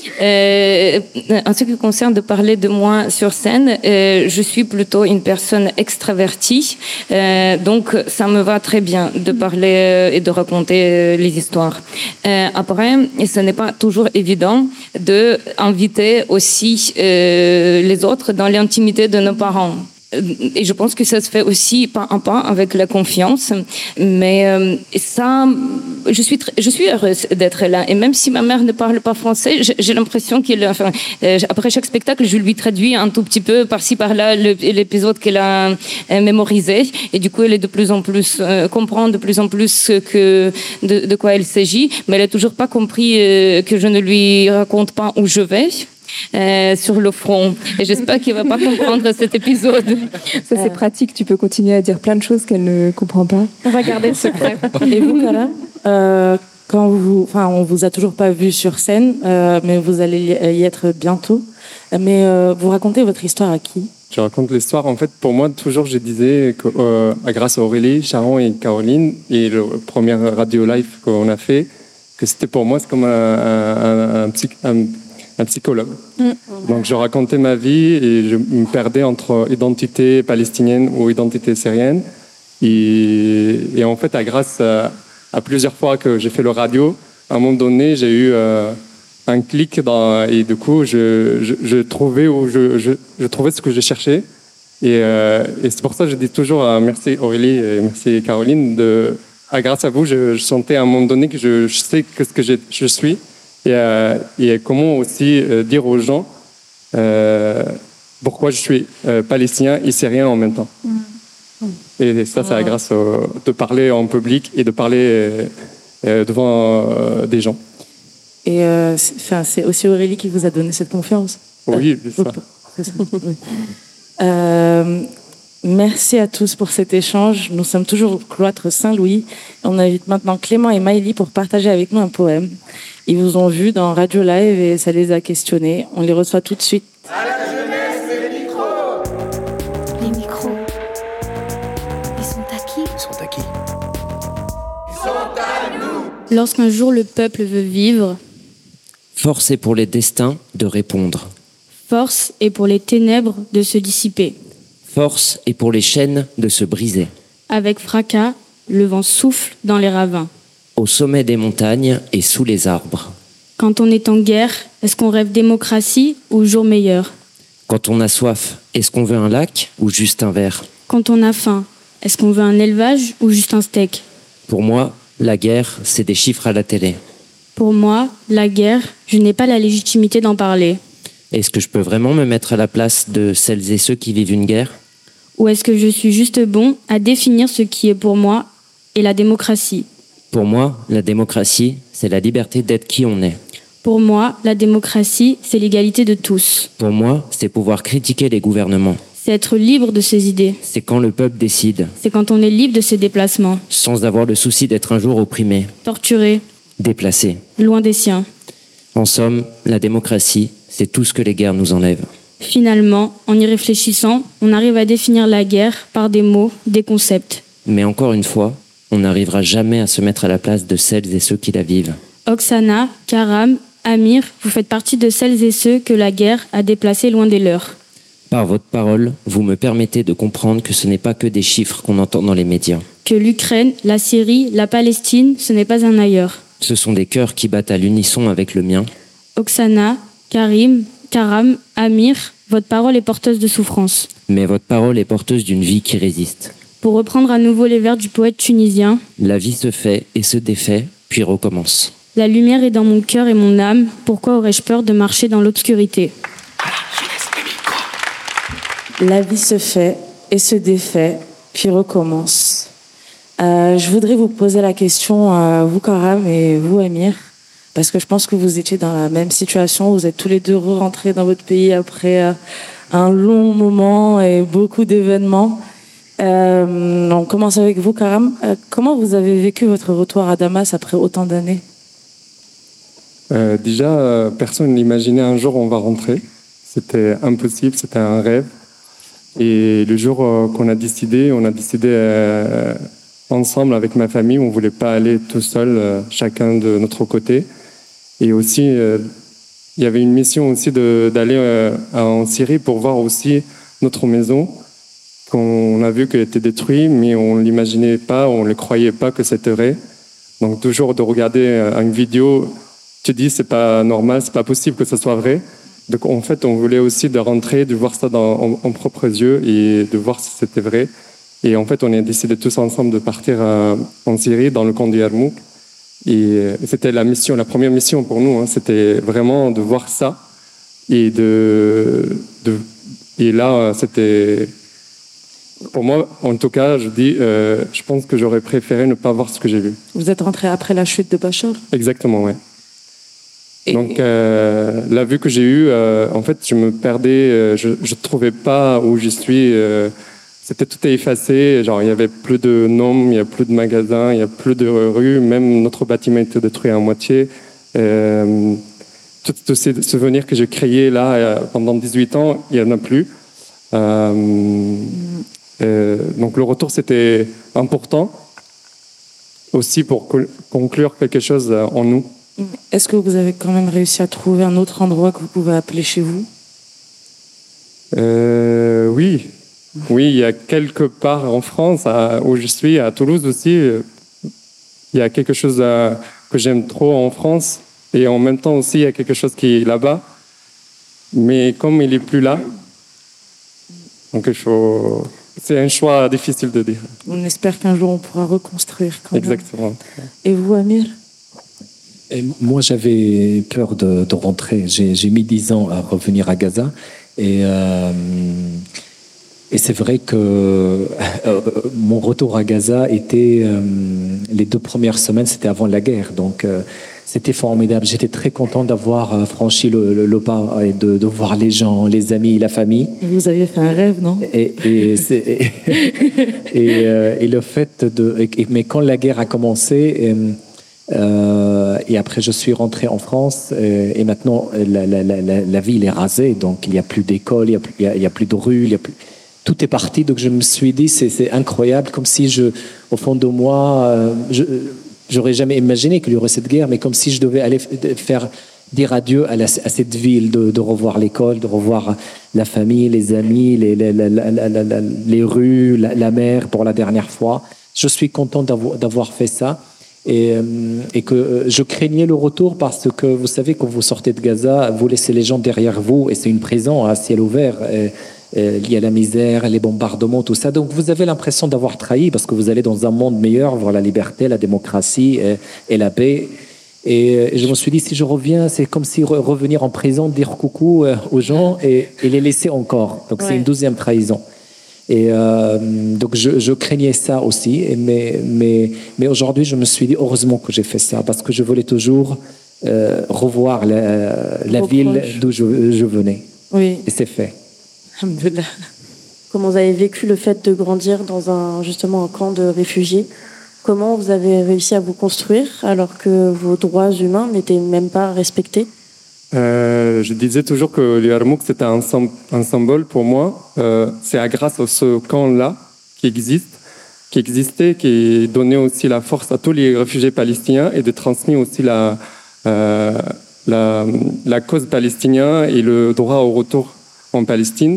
euh, en ce qui concerne de parler de moi sur scène, euh, je suis plutôt une personne extravertie, euh, donc ça me va très bien de parler et de raconter les histoires. Euh, après, ce n'est pas toujours évident de inviter aussi euh, les autres dans l'intimité de nos parents. Et je pense que ça se fait aussi pas un pas avec la confiance. Mais euh, ça, je suis, très, je suis heureuse d'être là. Et même si ma mère ne parle pas français, j'ai l'impression qu'elle, enfin, euh, après chaque spectacle, je lui traduis un tout petit peu par-ci par-là l'épisode qu'elle a euh, mémorisé. Et du coup, elle est de plus en plus euh, comprend de plus en plus que de, de quoi il s'agit. Mais elle a toujours pas compris euh, que je ne lui raconte pas où je vais. Euh, sur le front. Et j'espère qu'il ne va pas comprendre cet épisode. Ça, c'est euh... pratique. Tu peux continuer à dire plein de choses qu'elle ne comprend pas. On va garder le secret. Et vous, Kala, euh, quand vous, enfin, on vous a toujours pas vu sur scène, euh, mais vous allez y être bientôt. Mais euh, vous racontez votre histoire à qui? Je raconte l'histoire. En fait, pour moi, toujours, je disais que euh, grâce à Aurélie, Sharon et Caroline, et le premier radio live qu'on a fait, que c'était pour moi, c'est comme un, un, un, un, un un psychologue. Mmh. Donc je racontais ma vie et je me perdais entre identité palestinienne ou identité syrienne. Et, et en fait, à grâce à, à plusieurs fois que j'ai fait le radio, à un moment donné, j'ai eu euh, un clic dans, et du coup, je, je, je trouvais où je, je, je trouvais ce que je cherchais. Et, euh, et c'est pour ça que je dis toujours euh, merci Aurélie et merci Caroline. De, à grâce à vous, je, je sentais à un moment donné que je, je sais que ce que je, je suis. Et, euh, et comment aussi euh, dire aux gens euh, pourquoi je suis euh, palestinien et syrien en même temps. Mmh. Et ça, c'est grâce au, de parler en public et de parler euh, euh, devant euh, des gens. Et euh, c'est aussi Aurélie qui vous a donné cette confiance. Oui, c'est ça. C'est ça. Oui. Euh, merci à tous pour cet échange. Nous sommes toujours au cloître Saint-Louis. On invite maintenant Clément et Maëlie pour partager avec nous un poème. Ils vous ont vu dans Radio Live et ça les a questionnés. On les reçoit tout de suite. À la jeunesse, les micros. Les micros. Ils sont à qui? Ils sont à qui? Ils sont à nous. Lorsqu'un jour le peuple veut vivre, force est pour les destins de répondre. Force est pour les ténèbres de se dissiper. Force est pour les chaînes de se briser. Avec fracas, le vent souffle dans les ravins. Au sommet des montagnes et sous les arbres. Quand on est en guerre, est-ce qu'on rêve démocratie ou jour meilleur? Quand on a soif, est-ce qu'on veut un lac ou juste un verre? Quand on a faim, est-ce qu'on veut un élevage ou juste un steak? Pour moi, la guerre, c'est des chiffres à la télé. Pour moi, la guerre, je n'ai pas la légitimité d'en parler. Est-ce que je peux vraiment me mettre à la place de celles et ceux qui vivent une guerre? Ou est-ce que je suis juste bon à définir ce qui est pour moi et la démocratie? Pour moi, la démocratie, c'est la liberté d'être qui on est. Pour moi, la démocratie, c'est l'égalité de tous. Pour moi, c'est pouvoir critiquer les gouvernements. C'est être libre de ses idées. C'est quand le peuple décide. C'est quand on est libre de ses déplacements. Sans avoir le souci d'être un jour opprimé. Torturé. Déplacé. Loin des siens. En somme, la démocratie, c'est tout ce que les guerres nous enlèvent. Finalement, en y réfléchissant, on arrive à définir la guerre par des mots, des concepts. Mais encore une fois, on n'arrivera jamais à se mettre à la place de celles et ceux qui la vivent. Oksana, Karam, Amir, vous faites partie de celles et ceux que la guerre a déplacés loin des leurs. Par votre parole, vous me permettez de comprendre que ce n'est pas que des chiffres qu'on entend dans les médias. Que l'Ukraine, la Syrie, la Palestine, ce n'est pas un ailleurs. Ce sont des cœurs qui battent à l'unisson avec le mien. Oksana, Karim, Karam, Amir, votre parole est porteuse de souffrance. Mais votre parole est porteuse d'une vie qui résiste. Pour reprendre à nouveau les vers du poète tunisien, la vie se fait et se défait, puis recommence. La lumière est dans mon cœur et mon âme, pourquoi aurais-je peur de marcher dans l'obscurité ? La vie se fait et se défait, puis recommence. Euh, je voudrais vous poser la question, euh, vous Karam et vous Amir, parce que je pense que vous étiez dans la même situation. Vous êtes tous les deux rentrés dans votre pays après euh, un long moment et beaucoup d'événements. Euh, on commence avec vous, Karam. Euh, comment vous avez vécu votre retour à Damas après autant d'années ? euh, Déjà, euh, personne n'imaginait un jour on va rentrer. C'était impossible, c'était un rêve. Et le jour euh, qu'on a décidé, on a décidé euh, ensemble avec ma famille. On ne voulait pas aller tout seul, euh, chacun de notre côté. Et aussi, euh, il y avait une mission aussi de, d'aller euh, en Syrie pour voir aussi notre maison, qu'on a vu qu'elle était détruite, mais on ne l'imaginait pas, on ne le croyait pas que c'était vrai. Donc toujours de regarder euh, une vidéo, tu te dis c'est pas normal, c'est pas possible que ce soit vrai. Donc en fait, on voulait aussi de rentrer, de voir ça dans, en, en propres yeux et de voir si c'était vrai. Et en fait, on a décidé tous ensemble de partir euh, en Syrie, dans le camp du Yarmouk. Et c'était la mission, la première mission pour nous. Hein, c'était vraiment de voir ça. Et, de, de, et là, c'était... Pour moi, en tout cas, je dis, euh, je pense que j'aurais préféré ne pas voir ce que j'ai vu. Vous êtes rentré après la chute de Bachar ? Exactement, ouais. Et donc, euh, la vue que j'ai eue, euh, en fait, je me perdais, euh, je ne trouvais pas où je suis. Euh, c'était tout effacé, genre il n'y avait plus de noms, il n'y a plus de magasins, il n'y a plus de rues, même notre bâtiment était détruit à moitié. Euh, tous ces souvenirs que j'ai créés là euh, pendant dix-huit ans, il n'y en a plus. Euh, euh, donc le retour, c'était important aussi pour conclure quelque chose en nous. Est-ce que vous avez quand même réussi à trouver un autre endroit que vous pouvez appeler chez vous ? euh, Oui. Oui, il y a quelque part en France, à, où je suis, à Toulouse aussi, il y a quelque chose à, que j'aime trop en France. Et en même temps aussi, il y a quelque chose qui est là-bas. Mais comme il n'est plus là, donc il faut... c'est un choix difficile de dire. On espère qu'un jour on pourra reconstruire. Quand Exactement. Même. Et vous, Amir ? Et moi, j'avais peur de, de rentrer. J'ai, j'ai mis dix ans à revenir à Gaza. Et, euh, et c'est vrai que euh, mon retour à Gaza était... Euh, les deux premières semaines, c'était avant la guerre. Donc, euh, c'était formidable. J'étais très content d'avoir franchi le, le, le pas et de, de voir les gens, les amis, la famille. Vous aviez fait un rêve, non ? Et, et, c'est, et, et, euh, et le fait de... Et, mais quand la guerre a commencé... Et, Euh, et après, je suis rentré en France euh, et maintenant, la, la, la, la ville est rasée. Donc, il n'y a plus d'école, il n'y a, plus, il y a, il y a plus de rue, il y a plus... tout est parti. Donc, je me suis dit, c'est, c'est incroyable, comme si, je, au fond de moi, euh, je j'aurais jamais imaginé qu'il y aurait cette guerre, mais comme si je devais aller faire dire adieu à, la, à cette ville, de, de revoir l'école, de revoir la famille, les amis, les, les, la, la, la, la, les rues, la, la mer pour la dernière fois. Je suis content d'avoir, d'avoir fait ça. Et, et que je craignais le retour parce que vous savez, quand vous sortez de Gaza, vous laissez les gens derrière vous et c'est une prison à ciel ouvert. Et, et, il y a la misère, les bombardements, tout ça. Donc vous avez l'impression d'avoir trahi parce que vous allez dans un monde meilleur, voir la liberté, la démocratie et, et la paix. Et, et je me suis dit, si je reviens, c'est comme si re- revenir en prison, dire coucou aux gens et, et les laisser encore. Donc ouais. C'est une douzième trahison. Et euh, donc je, je craignais ça aussi, mais, mais, mais aujourd'hui je me suis dit heureusement que j'ai fait ça, parce que je voulais toujours euh, revoir la, la ville d'où je, je venais. Oui. Et c'est fait. Alhamdoulilah. Comment vous avez vécu le fait de grandir dans un, justement un camp de réfugiés ? Comment vous avez réussi à vous construire alors que vos droits humains n'étaient même pas respectés ? Euh, je disais toujours que le Yarmouk, c'était un, un symbole pour moi. Euh, c'est à grâce à ce camp-là qui existe, qui existait, qui donnait aussi la force à tous les réfugiés palestiniens et de transmis aussi la, euh, la, la cause palestinienne et le droit au retour en Palestine.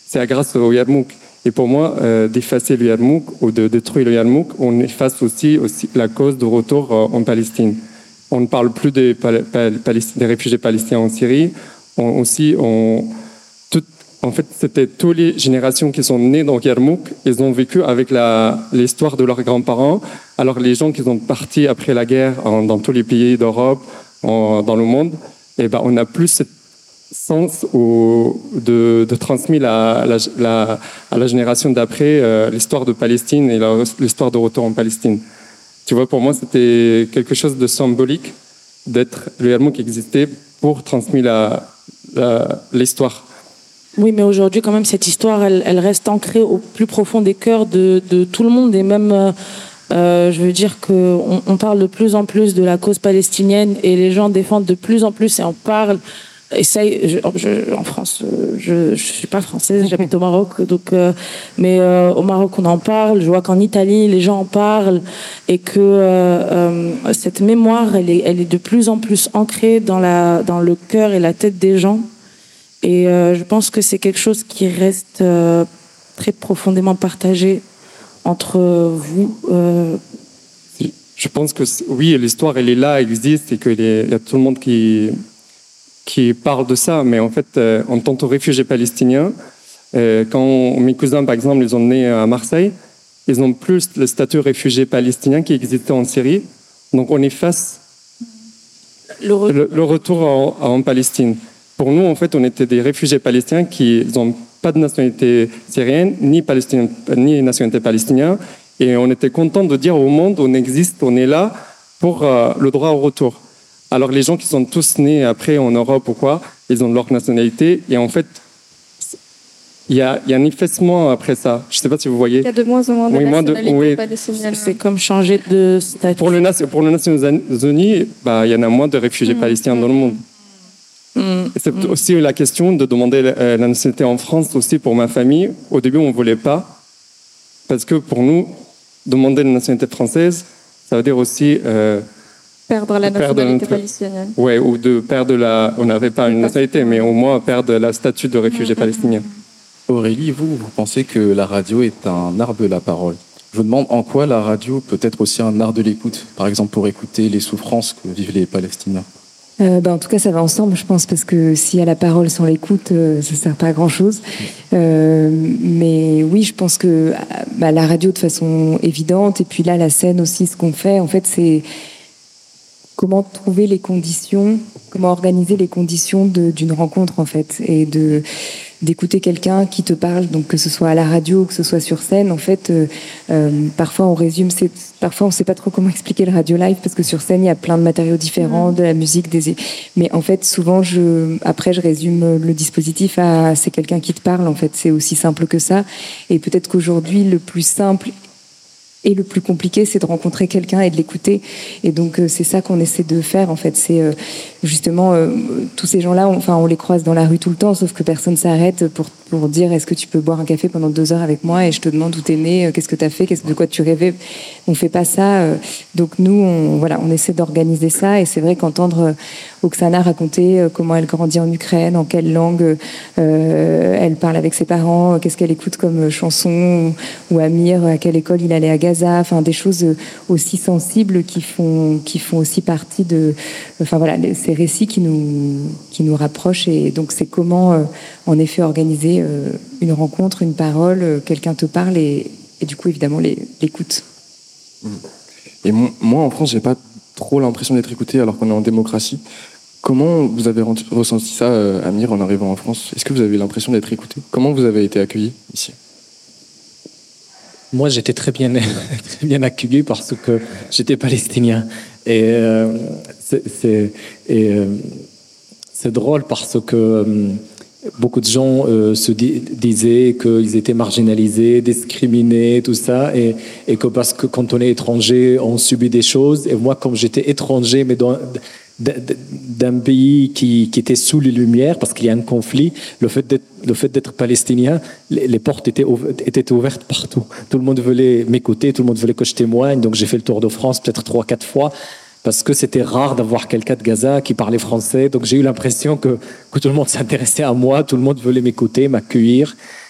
c'est grâce au Yarmouk. Et pour moi, euh, d'effacer le Yarmouk ou de détruire le Yarmouk, on efface aussi, aussi la cause de retour euh, en Palestine. On ne parle plus des, pal- pal- des réfugiés palestiniens en Syrie. On, aussi, on, tout, en fait, c'était toutes les générations qui sont nées dans Yarmouk. Ils ont vécu avec la, l'histoire de leurs grands-parents. Alors les gens qui sont partis après la guerre en, dans tous les pays d'Europe, en, dans le monde, eh ben, on n'a plus cette sens au, de, de transmettre la, la, la, à la génération d'après euh, l'histoire de Palestine et la, l'histoire de retour en Palestine. Tu vois, pour moi, c'était quelque chose de symbolique d'être le Yarmouk qui existait pour transmettre la, la, l'histoire. Oui, mais aujourd'hui, quand même, cette histoire, elle, elle reste ancrée au plus profond des cœurs de, de tout le monde. Et même, euh, euh, je veux dire qu'on on parle de plus en plus de la cause palestinienne et les gens défendent de plus en plus et en parlent. Essaye, je, je, en France, je, je suis pas française, j'habite au Maroc, donc, euh, mais euh, au Maroc on en parle. Je vois qu'en Italie les gens en parlent et que euh, euh, cette mémoire, elle est, elle est de plus en plus ancrée dans la, dans le cœur et la tête des gens. Et euh, je pense que c'est quelque chose qui reste euh, très profondément partagé entre vous. Euh... Je pense que oui, l'histoire elle est là, elle existe et qu'il y a tout le monde qui qui parle de ça, mais en fait, euh, en tant que réfugiés palestiniens, euh, quand mes cousins, par exemple, ils sont nés à Marseille, ils n'ont plus le statut réfugié palestinien qui existait en Syrie, donc on efface le, re- le, le retour en, en Palestine. Pour nous, en fait, on était des réfugiés palestiniens qui n'ont pas de nationalité syrienne, ni, palestinienne, ni nationalité palestinienne, et on était content de dire au monde, on existe, on est là pour euh, le droit au retour. Alors les gens qui sont tous nés après en Europe ou quoi, ils ont leur nationalité et en fait, il y a, y a un effacement après ça. Je ne sais pas si vous voyez. Il y a de moins en moins de oui, nationalités oui. palestiniennes. C'est comme changer de statut. Pour, le, pour les Nations Unies, bah, il y en a moins de réfugiés mmh. palestiniens mmh. dans le monde. Mmh. C'est mmh. aussi la question de demander la, la nationalité en France aussi pour ma famille. Au début, on ne voulait pas parce que pour nous, demander la nationalité française, ça veut dire aussi... Euh, Perdre la nationalité palestinienne. Oui, ou de perdre la... On n'avait pas une nationalité, mais au moins perdre la statut de réfugié mmh, palestinien. Aurélie, vous, vous pensez que la radio est un art de la parole. Je vous demande en quoi la radio peut être aussi un art de l'écoute, par exemple pour écouter les souffrances que vivent les Palestiniens. Euh, bah, en tout cas, ça va ensemble, je pense, parce que s'il y a la parole sans l'écoute, euh, ça ne sert pas à grand-chose. Euh, mais oui, je pense que bah, la radio de façon évidente, et puis là, la scène aussi, ce qu'on fait, en fait, c'est comment trouver les conditions, comment organiser les conditions de, d'une rencontre, en fait, et de d'écouter quelqu'un qui te parle, donc que ce soit à la radio, que ce soit sur scène. En fait, euh, euh, parfois on résume, c'est, parfois on ne sait pas trop comment expliquer le radio live parce que sur scène il y a plein de matériaux différents, de la musique, des. Mais en fait, souvent, je, après, je résume le dispositif à c'est quelqu'un qui te parle. En fait, c'est aussi simple que ça. Et peut-être qu'aujourd'hui, le plus simple et le plus compliqué, c'est de rencontrer quelqu'un et de l'écouter. Et donc, euh, c'est ça qu'on essaie de faire, en fait. C'est euh, justement, euh, tous ces gens-là, on, enfin, on les croise dans la rue tout le temps, sauf que personne ne s'arrête pour, pour dire est-ce que tu peux boire un café pendant deux heures avec moi et je te demande où t'es né, euh, qu'est-ce que t'as fait, qu'est-ce, de quoi tu rêvais. On fait pas ça. Euh, donc, nous, on, voilà, on essaie d'organiser ça. Et c'est vrai qu'entendre euh, Oksana raconter euh, comment elle grandit en Ukraine, en quelle langue euh, elle parle avec ses parents, euh, qu'est-ce qu'elle écoute comme chanson, ou, ou Amir, à quelle école il allait à Gaza, enfin des choses aussi sensibles qui font qui font aussi partie de, enfin voilà, ces récits qui nous qui nous rapprochent. Et donc c'est comment euh, en effet organiser euh, une rencontre, une parole, euh, quelqu'un te parle et, et du coup évidemment les, l'écoute. Et moi en France j'ai pas trop l'impression d'être écouté alors qu'on est en démocratie. Comment vous avez ressenti ça, euh, Amir, en arrivant en France? Est-ce que vous avez l'impression d'être écouté? Comment vous avez été accueilli ici? Moi, j'étais très bien, très bien accueilli parce que j'étais palestinien. Et euh, c'est, c'est, et, euh, c'est drôle parce que euh, beaucoup de gens euh, se di- disaient qu'ils étaient marginalisés, discriminés, tout ça. Et, et que parce que quand on est étranger, on subit des choses. Et moi, comme j'étais étranger, mais dans... d'un pays qui, qui était sous les lumières parce qu'il y a un conflit, le fait d'être, le fait d'être palestinien, les, les portes étaient, étaient ouvertes partout. Tout le monde voulait m'écouter, tout le monde voulait que je témoigne. Donc j'ai fait le tour de France peut-être trois, quatre fois parce que c'était rare d'avoir quelqu'un de Gaza qui parlait français. Donc j'ai eu l'impression que, que tout le monde s'intéressait à moi, tout le monde voulait m'écouter, m'accueillir.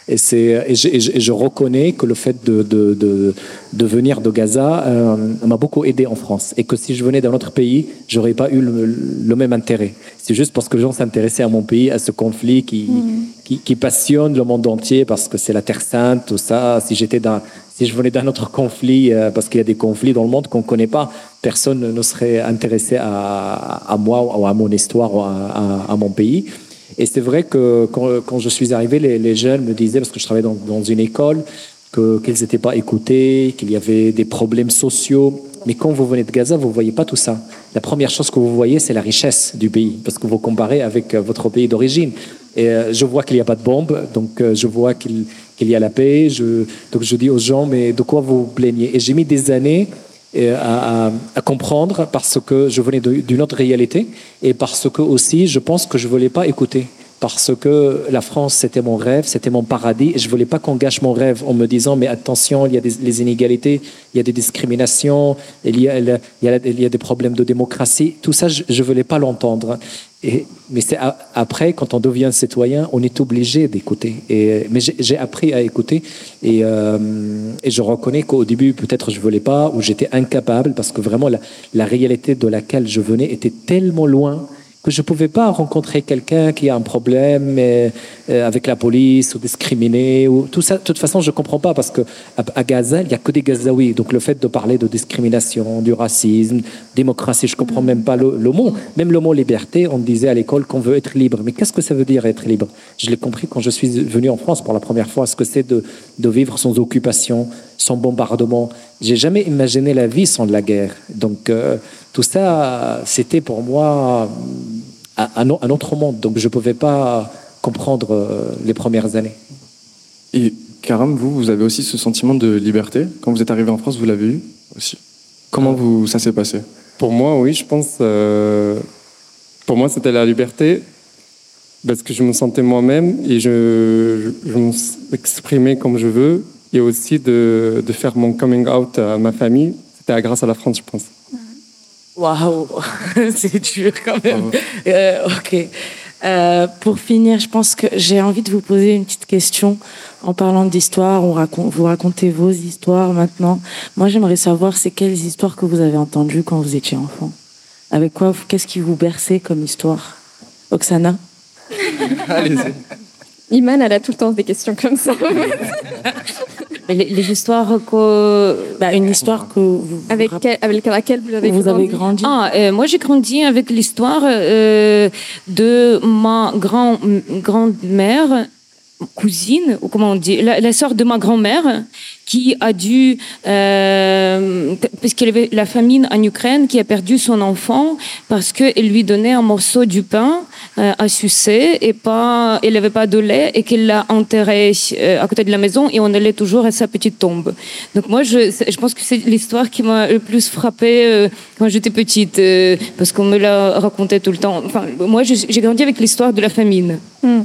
Et, c'est, et, je, et, je, et je reconnais que le fait de, de, de, de venir de Gaza euh, m'a beaucoup aidé en France. Et que si je venais d'un autre pays, j'aurais pas eu le, le même intérêt. C'est juste parce que les gens s'intéressaient à mon pays, à ce conflit qui, mmh. qui, qui passionne le monde entier parce que c'est la Terre Sainte, tout ça. Si j'étais dans, si je venais d'un autre conflit, euh, parce qu'il y a des conflits dans le monde qu'on connaît pas, personne ne serait intéressé à, à moi ou à mon histoire ou à, à, à mon pays. Et c'est vrai que quand, quand je suis arrivé, les, les jeunes me disaient, parce que je travaillais dans, dans une école, que, qu'ils n'étaient pas écoutés, qu'il y avait des problèmes sociaux. Mais quand vous venez de Gaza, vous ne voyez pas tout ça. La première chose que vous voyez, c'est la richesse du pays, parce que vous comparez avec votre pays d'origine. Et euh, je vois qu'il n'y a pas de bombes, donc euh, je vois qu'il, qu'il y a la paix. Je, donc je dis aux gens, mais de quoi vous vous plaignez? Et j'ai mis des années À, à, à comprendre parce que je venais de, d'une autre réalité et parce que aussi je pense que je ne voulais pas écouter. Parce que la France, c'était mon rêve, c'était mon paradis et je ne voulais pas qu'on gâche mon rêve en me disant mais attention, il y a des les inégalités, il y a des discriminations, il y a, il y a, il y a des problèmes de démocratie. Tout ça, je ne voulais pas l'entendre. Et, mais c'est a, après, quand on devient citoyen, on est obligé d'écouter. Et, mais j'ai, j'ai appris à écouter et, euh, et je reconnais qu'au début, peut-être je ne voulais pas ou j'étais incapable parce que vraiment la, la réalité de laquelle je venais était tellement loin que je ne pouvais pas rencontrer quelqu'un qui a un problème euh, avec la police ou discriminé. Ou, tout ça, de toute façon, je ne comprends pas parce qu'à à Gaza, il n'y a que des Gazaouis. Donc le fait de parler de discrimination, du racisme, démocratie, je ne comprends même pas le, le mot. Même le mot liberté, on disait à l'école qu'on veut être libre. Mais qu'est-ce que ça veut dire être libre? Je l'ai compris quand je suis venu en France pour la première fois, ce que c'est de, de vivre sans occupation, sans bombardement. Je n'ai jamais imaginé la vie sans la guerre. Donc euh, tout ça, c'était pour moi un, un autre monde. Donc je ne pouvais pas comprendre euh, les premières années. Et Karam, vous, vous avez aussi ce sentiment de liberté. Quand vous êtes arrivé en France, vous l'avez eu aussi. Comment vous, ça s'est passé? Pour moi, oui, je pense... Euh, pour moi, c'était la liberté parce que je me sentais moi-même et je, je, je m'exprimais comme je veux. Et aussi de, de faire mon coming out à ma famille. C'était grâce à la France, je pense. Waouh, c'est dur quand même. Euh, ok. Euh, pour finir, je pense que j'ai envie de vous poser une petite question en parlant d'histoire. On raconte, vous racontez vos histoires maintenant. Moi, j'aimerais savoir c'est quelles histoires que vous avez entendues quand vous étiez enfant. Avec quoi, qu'est-ce qui vous berçait comme histoire? Oksana? Allez-y. Iman, elle a tout le temps des questions comme ça. les, les histoires que... Bah, une histoire que vous... Avec, quel, avec laquelle vous avez vous grandi, avez grandi. Ah, euh, moi, j'ai grandi avec l'histoire euh, de ma grand, grand-mère, cousine, ou comment on dit, la, la sœur de ma grand-mère, qui a dû, euh, parce qu'il y avait la famine en Ukraine, qui a perdu son enfant parce qu'elle lui donnait un morceau du pain euh, à sucer et pas, elle n'avait pas de lait et qu'elle l'a enterré euh, à côté de la maison et on allait toujours à sa petite tombe. Donc moi, je, je pense que c'est l'histoire qui m'a le plus frappée euh, quand j'étais petite, euh, parce qu'on me l'a raconté tout le temps. Enfin, moi, j'ai grandi avec l'histoire de la famine. Mm.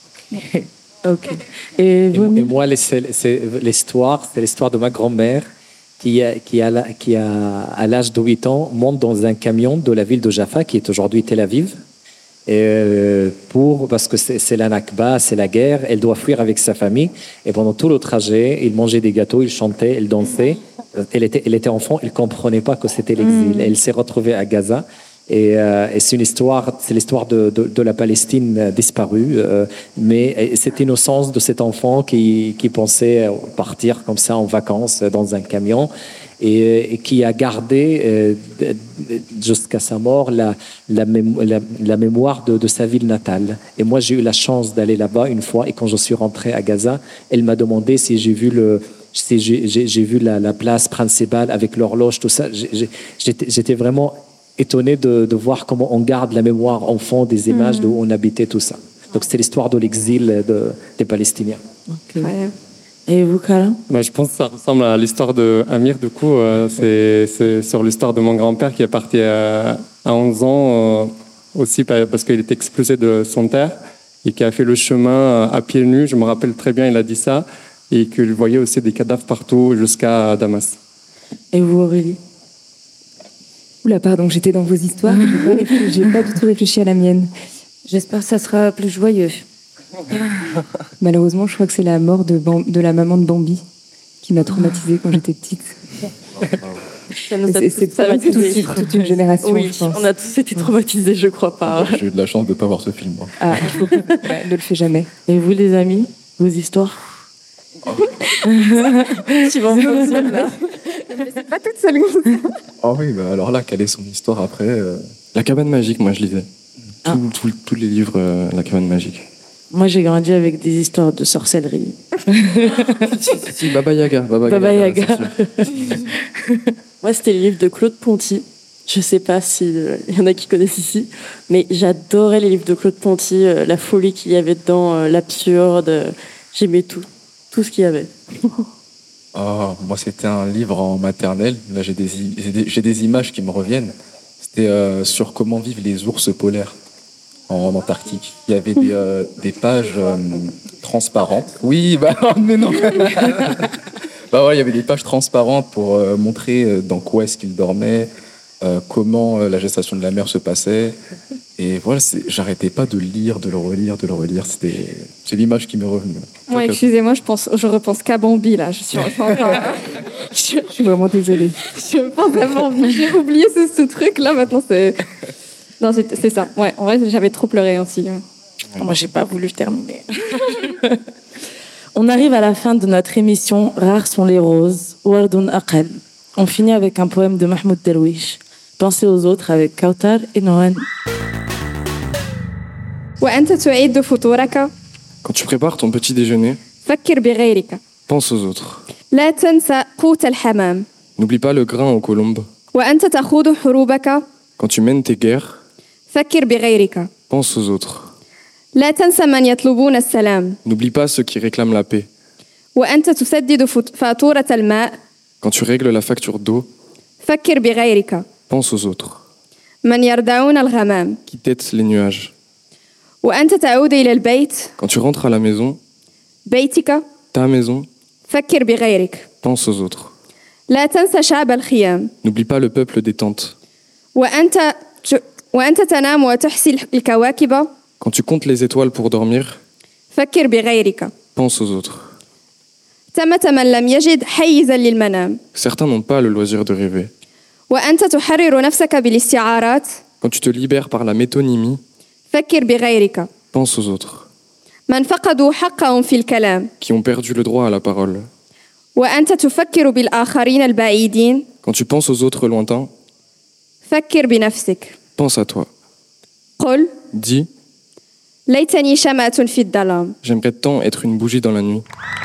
Ok. Et, et, et moi, c'est l'histoire, c'est l'histoire de ma grand-mère qui, a, qui, a, qui a, à l'âge de huit ans, monte dans un camion de la ville de Jaffa, qui est aujourd'hui Tel Aviv, et pour, parce que c'est la Nakba, c'est la guerre, elle doit fuir avec sa famille. Et pendant tout le trajet, il mangeait des gâteaux, il chantait, il dansait. Elle était, elle était enfant, elle ne comprenait pas que c'était l'exil. Mm. Elle s'est retrouvée à Gaza. Et, euh, et c'est une histoire, c'est l'histoire de, de, de la Palestine disparue, euh, mais cette innocence de cet enfant qui, qui pensait partir comme ça en vacances dans un camion et, et qui a gardé euh, jusqu'à sa mort la, la, mémo la, la mémoire de, de sa ville natale. Et moi, j'ai eu la chance d'aller là-bas une fois et quand je suis rentré à Gaza, elle m'a demandé si j'ai vu le... Si j'ai vu la, la place principale avec l'horloge, tout ça. J'étais vraiment étonné de, de voir comment on garde la mémoire enfant des images mmh. d'où on habitait, tout ça. Donc c'est l'histoire de l'exil de, des Palestiniens. Okay. Ouais. Et vous, Karam? Bah, je pense que ça ressemble à l'histoire de Amir, du coup. Euh, c'est sur l'histoire de mon grand-père qui est parti à, à onze ans, euh, aussi parce qu'il était expulsé de son terre et qui a fait le chemin à pieds nus, je me rappelle très bien, il a dit ça, et qu'il voyait aussi des cadavres partout jusqu'à Damas. Et vous, Aurélie? Oula, pardon, j'étais dans vos histoires, j'ai pas, pas du tout réfléchi à la mienne. J'espère que ça sera plus joyeux. Malheureusement, je crois que c'est la mort de, Bam- de la maman de Bambi qui m'a traumatisée quand j'étais petite. Ça nous a C'est- tous c'est pas traumatisés. toute, toute une génération, Oui, je pense. on a tous été traumatisés, je crois pas. J'ai eu de la chance de ne pas voir ce film. moi. Ah, il faut... ouais, ne le fais jamais. Et vous, les amis, vos histoires? Tu vas en faire là. C'est pas toute seule. Ah oui, bah alors là, quelle est son histoire après euh, La cabane magique, moi je lisais. Ah. Tous- tous- tous les livres, euh, La cabane magique. Moi, j'ai grandi avec des histoires de sorcellerie. Si, Baba Yaga. Baba, Baba Yaga. Yaga. c'est sûr. Moi, c'était le livre de Claude Ponty. Je sais pas s'il y en a qui connaissent ici, mais j'adorais les livres de Claude Ponty, euh, la folie qu'il y avait dedans, euh, l'absurde. euh, J'aimais tout, tout ce qu'il y avait. Ah, moi, c'était un livre en maternelle. Là, j'ai des, i- j'ai des, j'ai des images qui me reviennent. C'était euh, sur comment vivent les ours polaires en Antarctique. Il y avait des, euh, des pages euh, transparentes. Oui, bah mais non. Bah ouais, il y avait des pages transparentes pour euh, montrer euh, dans quoi est-ce qu'ils dormaient, euh, comment euh, la gestation de la mère se passait. Et voilà, c'est- j'arrêtais pas de le lire, de le relire, de le relire. C'était, c'est l'image qui m'est revenue. Moi, excusez-moi, je pense, je repense qu'à Bambi là. Je suis encore. je, Je suis vraiment désolée. je pense à Bambi. J'ai oublié ce, ce truc là. Maintenant, c'est. Non, c'est c'est ça. Ouais, en vrai, j'avais trop pleuré aussi. Moi, j'ai pas voulu terminer. On arrive à la fin de notre émission Rares sont les roses, Wardun Aqal. On finit avec un poème de Mahmoud Darwish. Pensez aux autres avec Kautar et Noran. وأنت تعد فطورك Quand tu prépares ton petit déjeuner, فكر بغيرك. pense aux autres. لا تنسى قوت الحمام. N'oublie pas le grain aux colombes. وأنت تخوض حروبك Quand tu mènes tes guerres, فكر بغيرك. pense aux autres. لا تنسى من يطلبون السلام. N'oublie pas ceux qui réclament la paix. وأنت تسدد فت- فاتورة الماء Quand tu règles la facture d'eau, فكر بغيرك. pense aux autres. من يردعون الغمام. Qui têtent les nuages. وأنت تعود إلى البيت Quand tu rentres à la maison, بيتك ta maison, فكر بغيرك. pense aux autres. لا تنسى شعب الخيام. N'oublie pas le peuple des tentes. وأنت وأنت تنام وتحصي الكواكب Quand tu comptes les étoiles pour dormir, فكر بغيرك. pense aux autres. ثمة من لم يجد حيزا للمنام. Certains n'ont pas le loisir de rêver. وأنت تحرر نفسك بالاستعارات Quand tu te libères par la métonymie, فكر بغيرك. pense aux autres. من فقدوا حقهم في الكلام Qui ont perdu le droit à la parole. وأنت تفكر بالآخرين البعيدين Quand tu penses aux autres lointains, فكر بنفسك. pense à toi. قل Dis, ليتني شمعة في الظلام. j'aimerais tant être une bougie dans la nuit.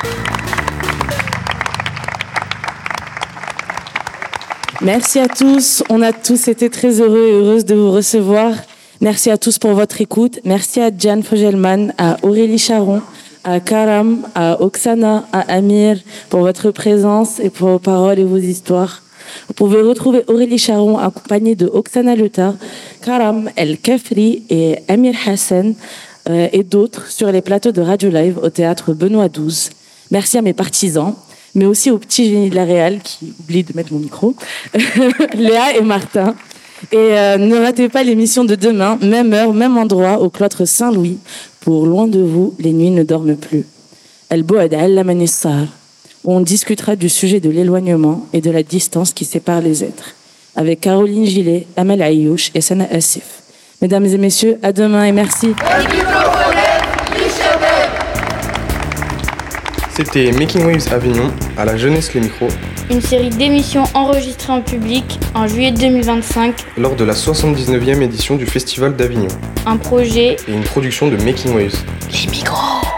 Merci à tous. On a tous été très heureux et heureuses de vous recevoir. Merci à tous pour votre écoute. Merci à Diane Fogelman, à Aurélie Charon, à Karam, à Oksana, à Amir pour votre présence et pour vos paroles et vos histoires. Vous pouvez retrouver Aurélie Charon accompagnée de Oksana Leta, Karam El Kafri et Amir Hassan euh, et d'autres sur les plateaux de Radio Live au théâtre Benoît douze. Merci à mes partisans, mais aussi aux petits génies de la Réal qui oublient de mettre mon micro, Léa et Martin. Et euh, ne ratez pas l'émission de demain, même heure, même endroit, au cloître Saint-Louis, pour Loin de vous, les nuits ne dorment plus. El Boad Al Manissar, où on discutera du sujet de l'éloignement et de la distance qui sépare les êtres, avec Caroline Gillet, Amel Ayouch et Sana Assif. Mesdames et messieurs, à demain et merci. C'était Making Waves Avignon, à la jeunesse les micros, Une série d'émissions enregistrées en public en juillet deux mille vingt-cinq. lors de la soixante-dix-neuvième édition du Festival d'Avignon. Un projet Et une production de Making Waves. Les micros.